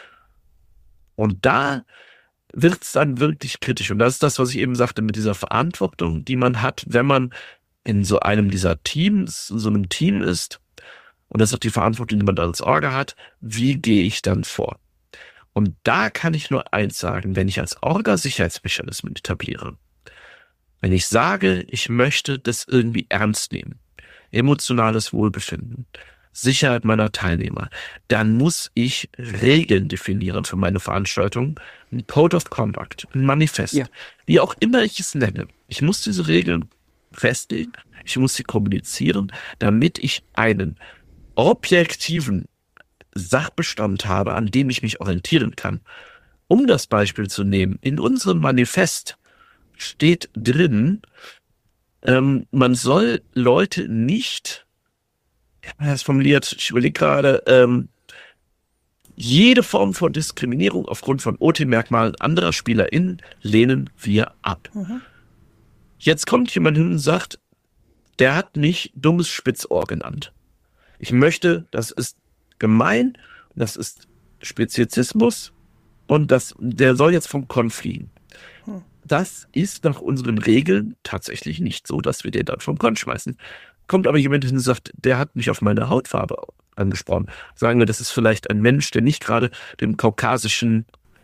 Speaker 3: Und da wird es dann wirklich kritisch. Und das ist das, was ich eben sagte, mit dieser Verantwortung, die man hat, wenn man in so einem dieser Teams, in so einem Team ist. Und das ist auch die Verantwortung, die man dann als Orga hat. Wie gehe ich dann vor? Und da kann ich nur eins sagen, wenn ich als Orga Sicherheitsmechanismen etabliere, wenn ich sage, ich möchte das irgendwie ernst nehmen, emotionales Wohlbefinden, Sicherheit meiner Teilnehmer, dann muss ich Regeln definieren für meine Veranstaltung, ein Code of Conduct, ein Manifest, wie auch immer ich es nenne. Ich muss diese Regeln festlegen, ich muss sie kommunizieren, damit ich einen objektiven Sachbestand habe, an dem ich mich orientieren kann. Um das Beispiel zu nehmen, in unserem Manifest steht drin, man soll Leute nicht, das formuliert, ich überlege gerade, jede Form von Diskriminierung aufgrund von OT-Merkmalen anderer SpielerInnen lehnen wir ab. Jetzt kommt jemand hin und sagt, der hat nicht dummes Spitzohr genannt. Ich möchte, das ist gemein, das ist Speziesismus und der soll jetzt vom Con fliegen. Das ist nach unseren Regeln tatsächlich nicht so, dass wir den dann vom Con schmeißen. Kommt aber jemand hin und sagt, der hat mich auf meine Hautfarbe angesprochen. Sagen wir, das ist vielleicht ein Mensch, der nicht gerade dem kaukasischen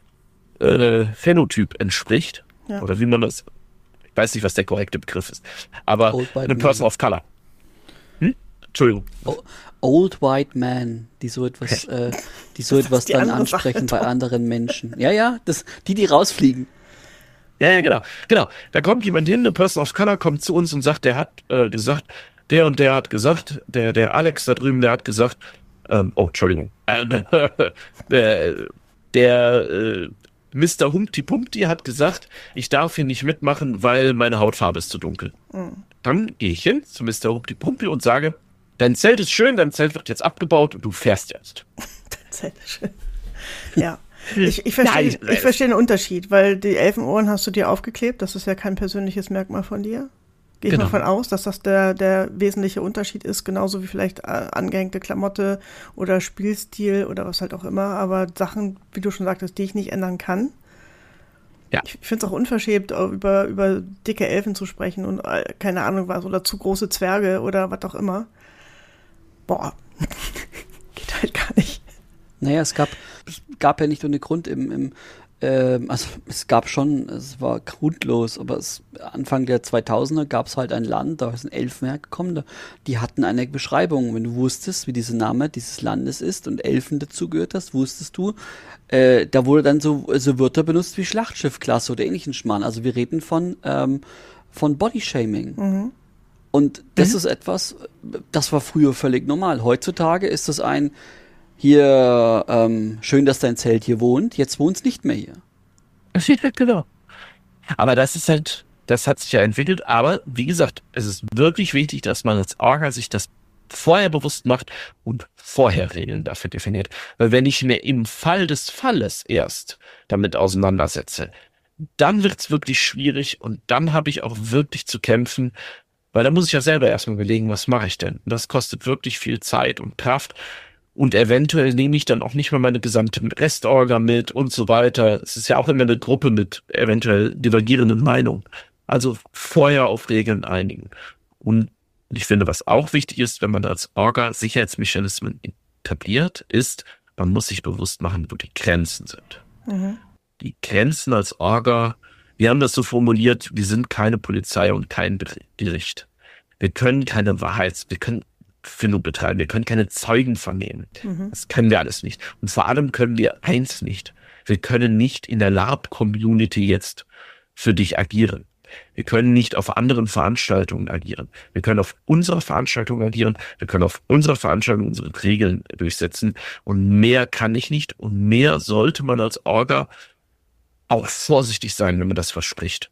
Speaker 3: Phänotyp entspricht. Ja. Oder wie man das, ich weiß nicht, was der korrekte Begriff ist. Aber eine Person of Color. Entschuldigung.
Speaker 1: Old White Man, die so etwas dann ansprechen bei anderen Menschen. Ja, die rausfliegen.
Speaker 3: Ja, genau. Da kommt jemand hin, eine Person of Color kommt zu uns und sagt, der hat gesagt, der und der hat gesagt, der Alex da drüben, der hat gesagt, Entschuldigung, der Mr. Humpty Pumpty hat gesagt, ich darf hier nicht mitmachen, weil meine Hautfarbe ist zu dunkel. Dann gehe ich hin zu Mr. Humpty Pumpty und sage, dein Zelt ist schön, dein Zelt wird jetzt abgebaut und du fährst jetzt.
Speaker 2: Dein Zelt ist schön. Ja. Ich verstehe den Unterschied, weil die Elfenohren hast du dir aufgeklebt, das ist ja kein persönliches Merkmal von dir. Gehe ich mal von aus, dass das der wesentliche Unterschied ist, genauso wie vielleicht angehängte Klamotte oder Spielstil oder was halt auch immer, aber Sachen, wie du schon sagtest, die ich nicht ändern kann. Ja. Ich finde es auch unverschämt, über dicke Elfen zu sprechen und keine Ahnung was, oder zu große Zwerge oder was auch immer. Boah, geht halt gar nicht.
Speaker 1: Naja, es gab ja nicht ohne Grund also es gab schon, es war grundlos, aber Anfang der 2000er gab es halt ein Land, da ist ein Elfen hergekommen, die hatten eine Beschreibung. Wenn du wusstest, wie dieser Name dieses Landes ist und Elfen dazugehört hast, wusstest du, da wurde dann so Wörter benutzt wie Schlachtschiffklasse oder ähnlichen Schmarrn. Also wir reden von Bodyshaming. Mhm. Und das ist etwas, das war früher völlig normal. Heutzutage ist das hier, schön, dass dein Zelt hier wohnt, jetzt wohnt es nicht mehr hier.
Speaker 3: Genau. Aber das hat sich ja entwickelt, aber wie gesagt, es ist wirklich wichtig, dass man als Orga sich das vorher bewusst macht und vorher Regeln dafür definiert. Weil wenn ich mir im Fall des Falles erst damit auseinandersetze, dann wird es wirklich schwierig und dann habe ich auch wirklich zu kämpfen, weil da muss ich ja selber erstmal überlegen, was mache ich denn? Und das kostet wirklich viel Zeit und Kraft. Und eventuell nehme ich dann auch nicht mal meine gesamte Restorga mit und so weiter. Es ist ja auch immer eine Gruppe mit eventuell divergierenden Meinungen. Also vorher auf Regeln einigen. Und ich finde, was auch wichtig ist, wenn man als Orga Sicherheitsmechanismen etabliert, ist, man muss sich bewusst machen, wo die Grenzen sind. Mhm. Die Grenzen als Orga, wir haben das so formuliert, wir sind keine Polizei und kein Gericht. Wir können keine Findung betreiben. Wir können keine Zeugen vernehmen. Mhm. Das können wir alles nicht. Und vor allem können wir eins nicht. Wir können nicht in der LARP-Community jetzt für dich agieren. Wir können nicht auf anderen Veranstaltungen agieren. Wir können auf unserer Veranstaltung agieren. Wir können auf unserer Veranstaltung unsere Regeln durchsetzen. Und mehr kann ich nicht. Und mehr sollte man als Orga auch vorsichtig sein, wenn man das verspricht.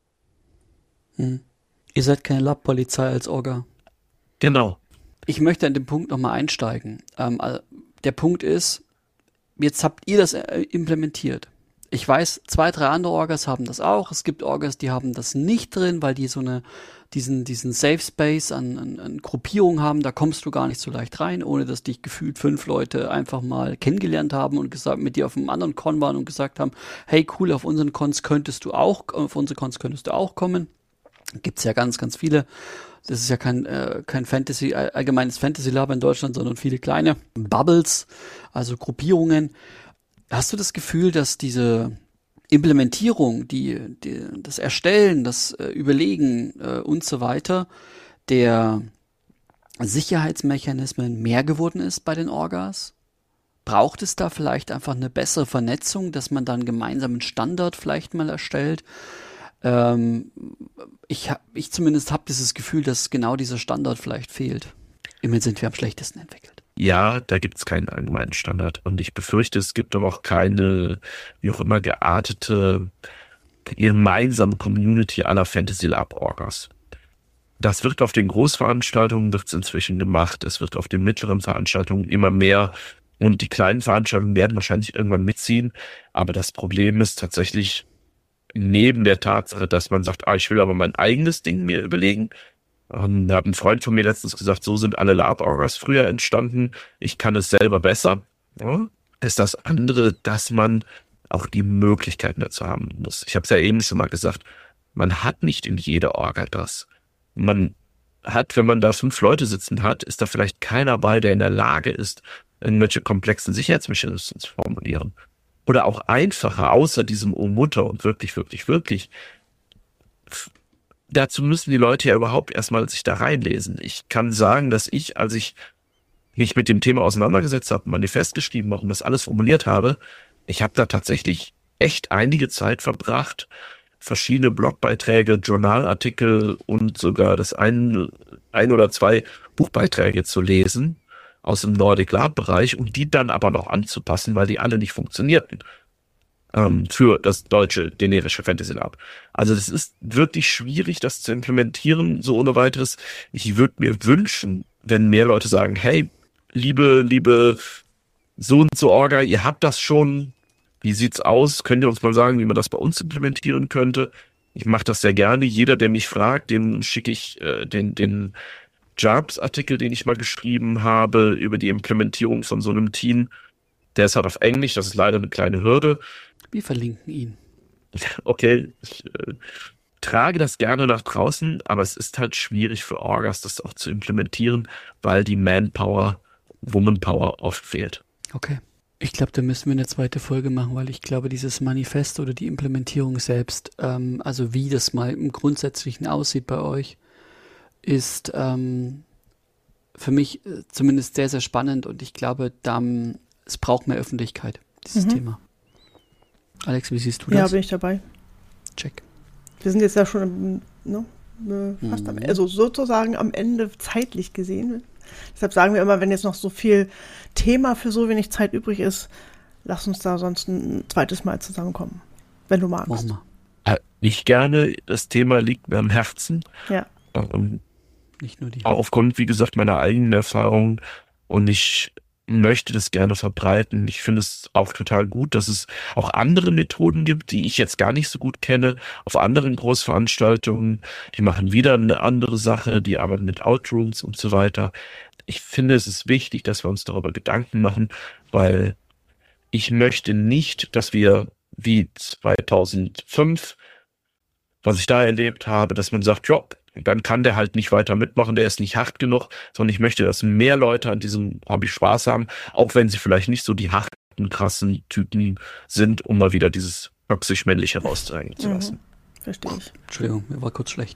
Speaker 1: Hm. Ihr seid keine LARP-Polizei als Orga.
Speaker 3: Genau.
Speaker 1: Ich möchte an dem Punkt nochmal einsteigen. Der Punkt ist, jetzt habt ihr das implementiert. Ich weiß, 2, 3 andere Orgas haben das auch. Es gibt Orgas, die haben das nicht drin, weil die diesen Safe Space an Gruppierungen haben. Da kommst du gar nicht so leicht rein, ohne dass dich gefühlt 5 Leute einfach mal kennengelernt haben und mit dir auf einem anderen Con waren und gesagt haben, hey cool, auf unsere Cons könntest du auch kommen. Gibt's ja ganz, ganz viele. Das ist ja kein allgemeines Fantasy-Lab in Deutschland, sondern viele kleine Bubbles, also Gruppierungen. Hast du das Gefühl, dass diese Implementierung, das Erstellen, das Überlegen und so weiter, der Sicherheitsmechanismen mehr geworden ist bei den Orgas? Braucht es da vielleicht einfach eine bessere Vernetzung, dass man dann gemeinsam einen Standard vielleicht mal erstellt? Ich zumindest habe dieses Gefühl, dass genau dieser Standard vielleicht fehlt. Immerhin sind wir am schlechtesten entwickelt.
Speaker 3: Ja, da gibt es keinen allgemeinen Standard. Und ich befürchte, es gibt aber auch keine, wie auch immer, geartete gemeinsame Community aller Fantasy-Lab-Orgas. Das wird auf den Großveranstaltungen wird's inzwischen gemacht. Es wird auf den mittleren Veranstaltungen immer mehr. Und die kleinen Veranstaltungen werden wahrscheinlich irgendwann mitziehen. Aber das Problem ist tatsächlich, neben der Tatsache, dass man sagt, ich will aber mein eigenes Ding mir überlegen. Da hat ein Freund von mir letztens gesagt, so sind alle LARP-Orgas früher entstanden. Ich kann es selber besser. Ja, ist das andere, dass man auch die Möglichkeiten dazu haben muss. Ich habe es ja eben schon mal gesagt, man hat nicht in jeder Orga das. Man hat, wenn man da 5 Leute sitzen hat, ist da vielleicht keiner bei, der in der Lage ist, irgendwelche komplexen Sicherheitsmechanismen zu formulieren. Oder auch einfacher, außer diesem Mutter und wirklich, wirklich, wirklich. Dazu müssen die Leute ja überhaupt erstmal sich da reinlesen. Ich kann sagen, dass ich, als ich mich mit dem Thema auseinandergesetzt habe, ein Manifest geschrieben habe und das alles formuliert habe, ich habe da tatsächlich echt einige Zeit verbracht, verschiedene Blogbeiträge, Journalartikel und sogar das ein oder 2 Buchbeiträge zu lesen aus dem Nordic Lab-Bereich und die dann aber noch anzupassen, weil die alle nicht funktionierten für das deutsche generische Fantasy Lab. Also das ist wirklich schwierig, das zu implementieren, so ohne weiteres. Ich würde mir wünschen, wenn mehr Leute sagen, hey, liebe so und so Orga, ihr habt das schon, wie sieht's aus? Könnt ihr uns mal sagen, wie man das bei uns implementieren könnte? Ich mache das sehr gerne. Jeder, der mich fragt, dem schicke ich den Jobs-Artikel, den ich mal geschrieben habe über die Implementierung von so einem Team. Der ist halt auf Englisch, das ist leider eine kleine Hürde.
Speaker 1: Wir verlinken ihn.
Speaker 3: Okay, ich trage das gerne nach draußen, aber es ist halt schwierig für Orgas, das auch zu implementieren, weil die Manpower, Womanpower oft fehlt.
Speaker 1: Okay. Ich glaube, da müssen wir eine zweite Folge machen, weil ich glaube, dieses Manifest oder die Implementierung selbst, also wie das mal im Grundsätzlichen aussieht bei euch, ist für mich zumindest sehr, sehr spannend und ich glaube, es braucht mehr Öffentlichkeit, dieses Thema. Alex, wie siehst du das?
Speaker 2: Ja, bin ich dabei.
Speaker 1: Check.
Speaker 2: Wir sind jetzt ja schon fast also sozusagen am Ende zeitlich gesehen. Deshalb sagen wir immer, wenn jetzt noch so viel Thema für so wenig Zeit übrig ist, lass uns da sonst ein zweites Mal zusammenkommen, wenn du magst.
Speaker 1: Machen wir.
Speaker 3: Nicht gerne, das Thema liegt mir am Herzen.
Speaker 2: Ja.
Speaker 1: Nicht nur die.
Speaker 3: Aufgrund, wie gesagt, meiner eigenen Erfahrungen und ich möchte das gerne verbreiten. Ich finde es auch total gut, dass es auch andere Methoden gibt, die ich jetzt gar nicht so gut kenne, auf anderen Großveranstaltungen. Die machen wieder eine andere Sache, die arbeiten mit Outrooms und so weiter. Ich finde, es ist wichtig, dass wir uns darüber Gedanken machen, weil ich möchte nicht, dass wir wie 2005, was ich da erlebt habe, dass man sagt, ja, dann kann der halt nicht weiter mitmachen, der ist nicht hart genug, sondern ich möchte, dass mehr Leute an diesem Hobby Spaß haben, auch wenn sie vielleicht nicht so die harten, krassen Typen sind, um mal wieder dieses toxisch-männliche rauszeigen zu lassen.
Speaker 2: Verstehe ich.
Speaker 1: Entschuldigung, mir war kurz schlecht.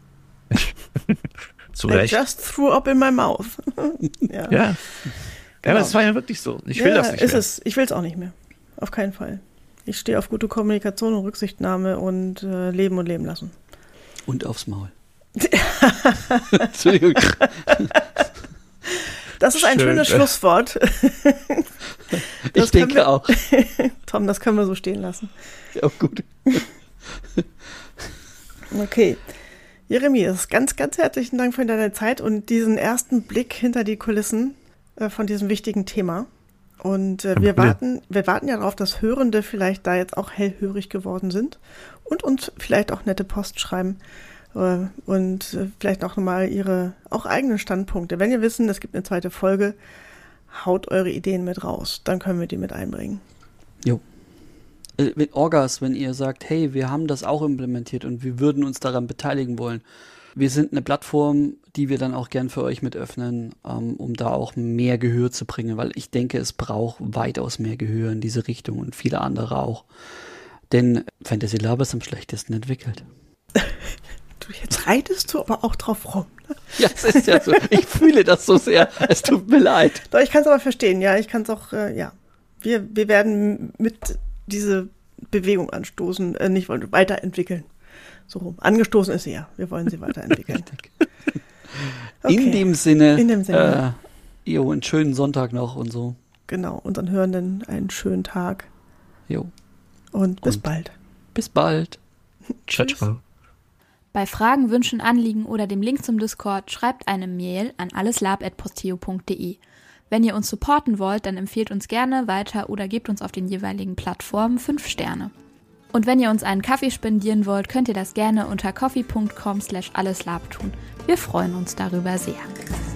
Speaker 3: Zu
Speaker 2: I
Speaker 3: Recht.
Speaker 2: just threw up in my mouth. Ja.
Speaker 3: Ja, aber es war ja wirklich so. Ich will das nicht mehr.
Speaker 2: Ich will es auch nicht mehr. Auf keinen Fall. Ich stehe auf gute Kommunikation und Rücksichtnahme und leben und leben lassen.
Speaker 1: Und aufs Maul. Entschuldigung.
Speaker 2: Das ist ein schönes Schlusswort.
Speaker 1: Ich denke auch.
Speaker 2: Tom, das können wir so stehen lassen.
Speaker 1: Ja, gut.
Speaker 2: Okay. Jeremias, ganz, ganz herzlichen Dank für deine Zeit und diesen ersten Blick hinter die Kulissen von diesem wichtigen Thema. Und wir warten ja darauf, dass Hörende vielleicht da jetzt auch hellhörig geworden sind und uns vielleicht auch nette Post schreiben. Und vielleicht auch nochmal ihre auch eigenen Standpunkte. Wenn ihr wissen, es gibt eine zweite Folge, haut eure Ideen mit raus. Dann können wir die mit einbringen.
Speaker 1: Jo. Mit Orgas, wenn ihr sagt, hey, wir haben das auch implementiert und wir würden uns daran beteiligen wollen. Wir sind eine Plattform, die wir dann auch gern für euch mit öffnen, um da auch mehr Gehör zu bringen, weil ich denke, es braucht weitaus mehr Gehör in diese Richtung und viele andere auch. Denn Fantasy Lab ist am schlechtesten entwickelt.
Speaker 2: Jetzt reitest du aber auch drauf rum. Ne?
Speaker 1: Ja, es ist ja so. Ich fühle das so sehr. Es tut mir leid.
Speaker 2: Doch, ich kann es aber verstehen. Ja, ich kann es auch, ja. Wir werden mit diese Bewegung anstoßen, nicht wollen, weiterentwickeln. So rum. Angestoßen ist sie ja. Wir wollen sie weiterentwickeln.
Speaker 1: Okay. In dem Sinne.
Speaker 2: Einen
Speaker 1: schönen Sonntag noch und so.
Speaker 2: Genau. Unseren Hörenden einen schönen Tag.
Speaker 1: Jo.
Speaker 2: Und bis bald.
Speaker 1: Bis bald.
Speaker 3: Ciao, ciao.
Speaker 4: Bei Fragen, Wünschen, Anliegen oder dem Link zum Discord schreibt eine Mail an alleslab@posteo.de. Wenn ihr uns supporten wollt, dann empfehlt uns gerne weiter oder gebt uns auf den jeweiligen Plattformen 5 Sterne. Und wenn ihr uns einen Kaffee spendieren wollt, könnt ihr das gerne unter coffee.com/alleslab tun. Wir freuen uns darüber sehr.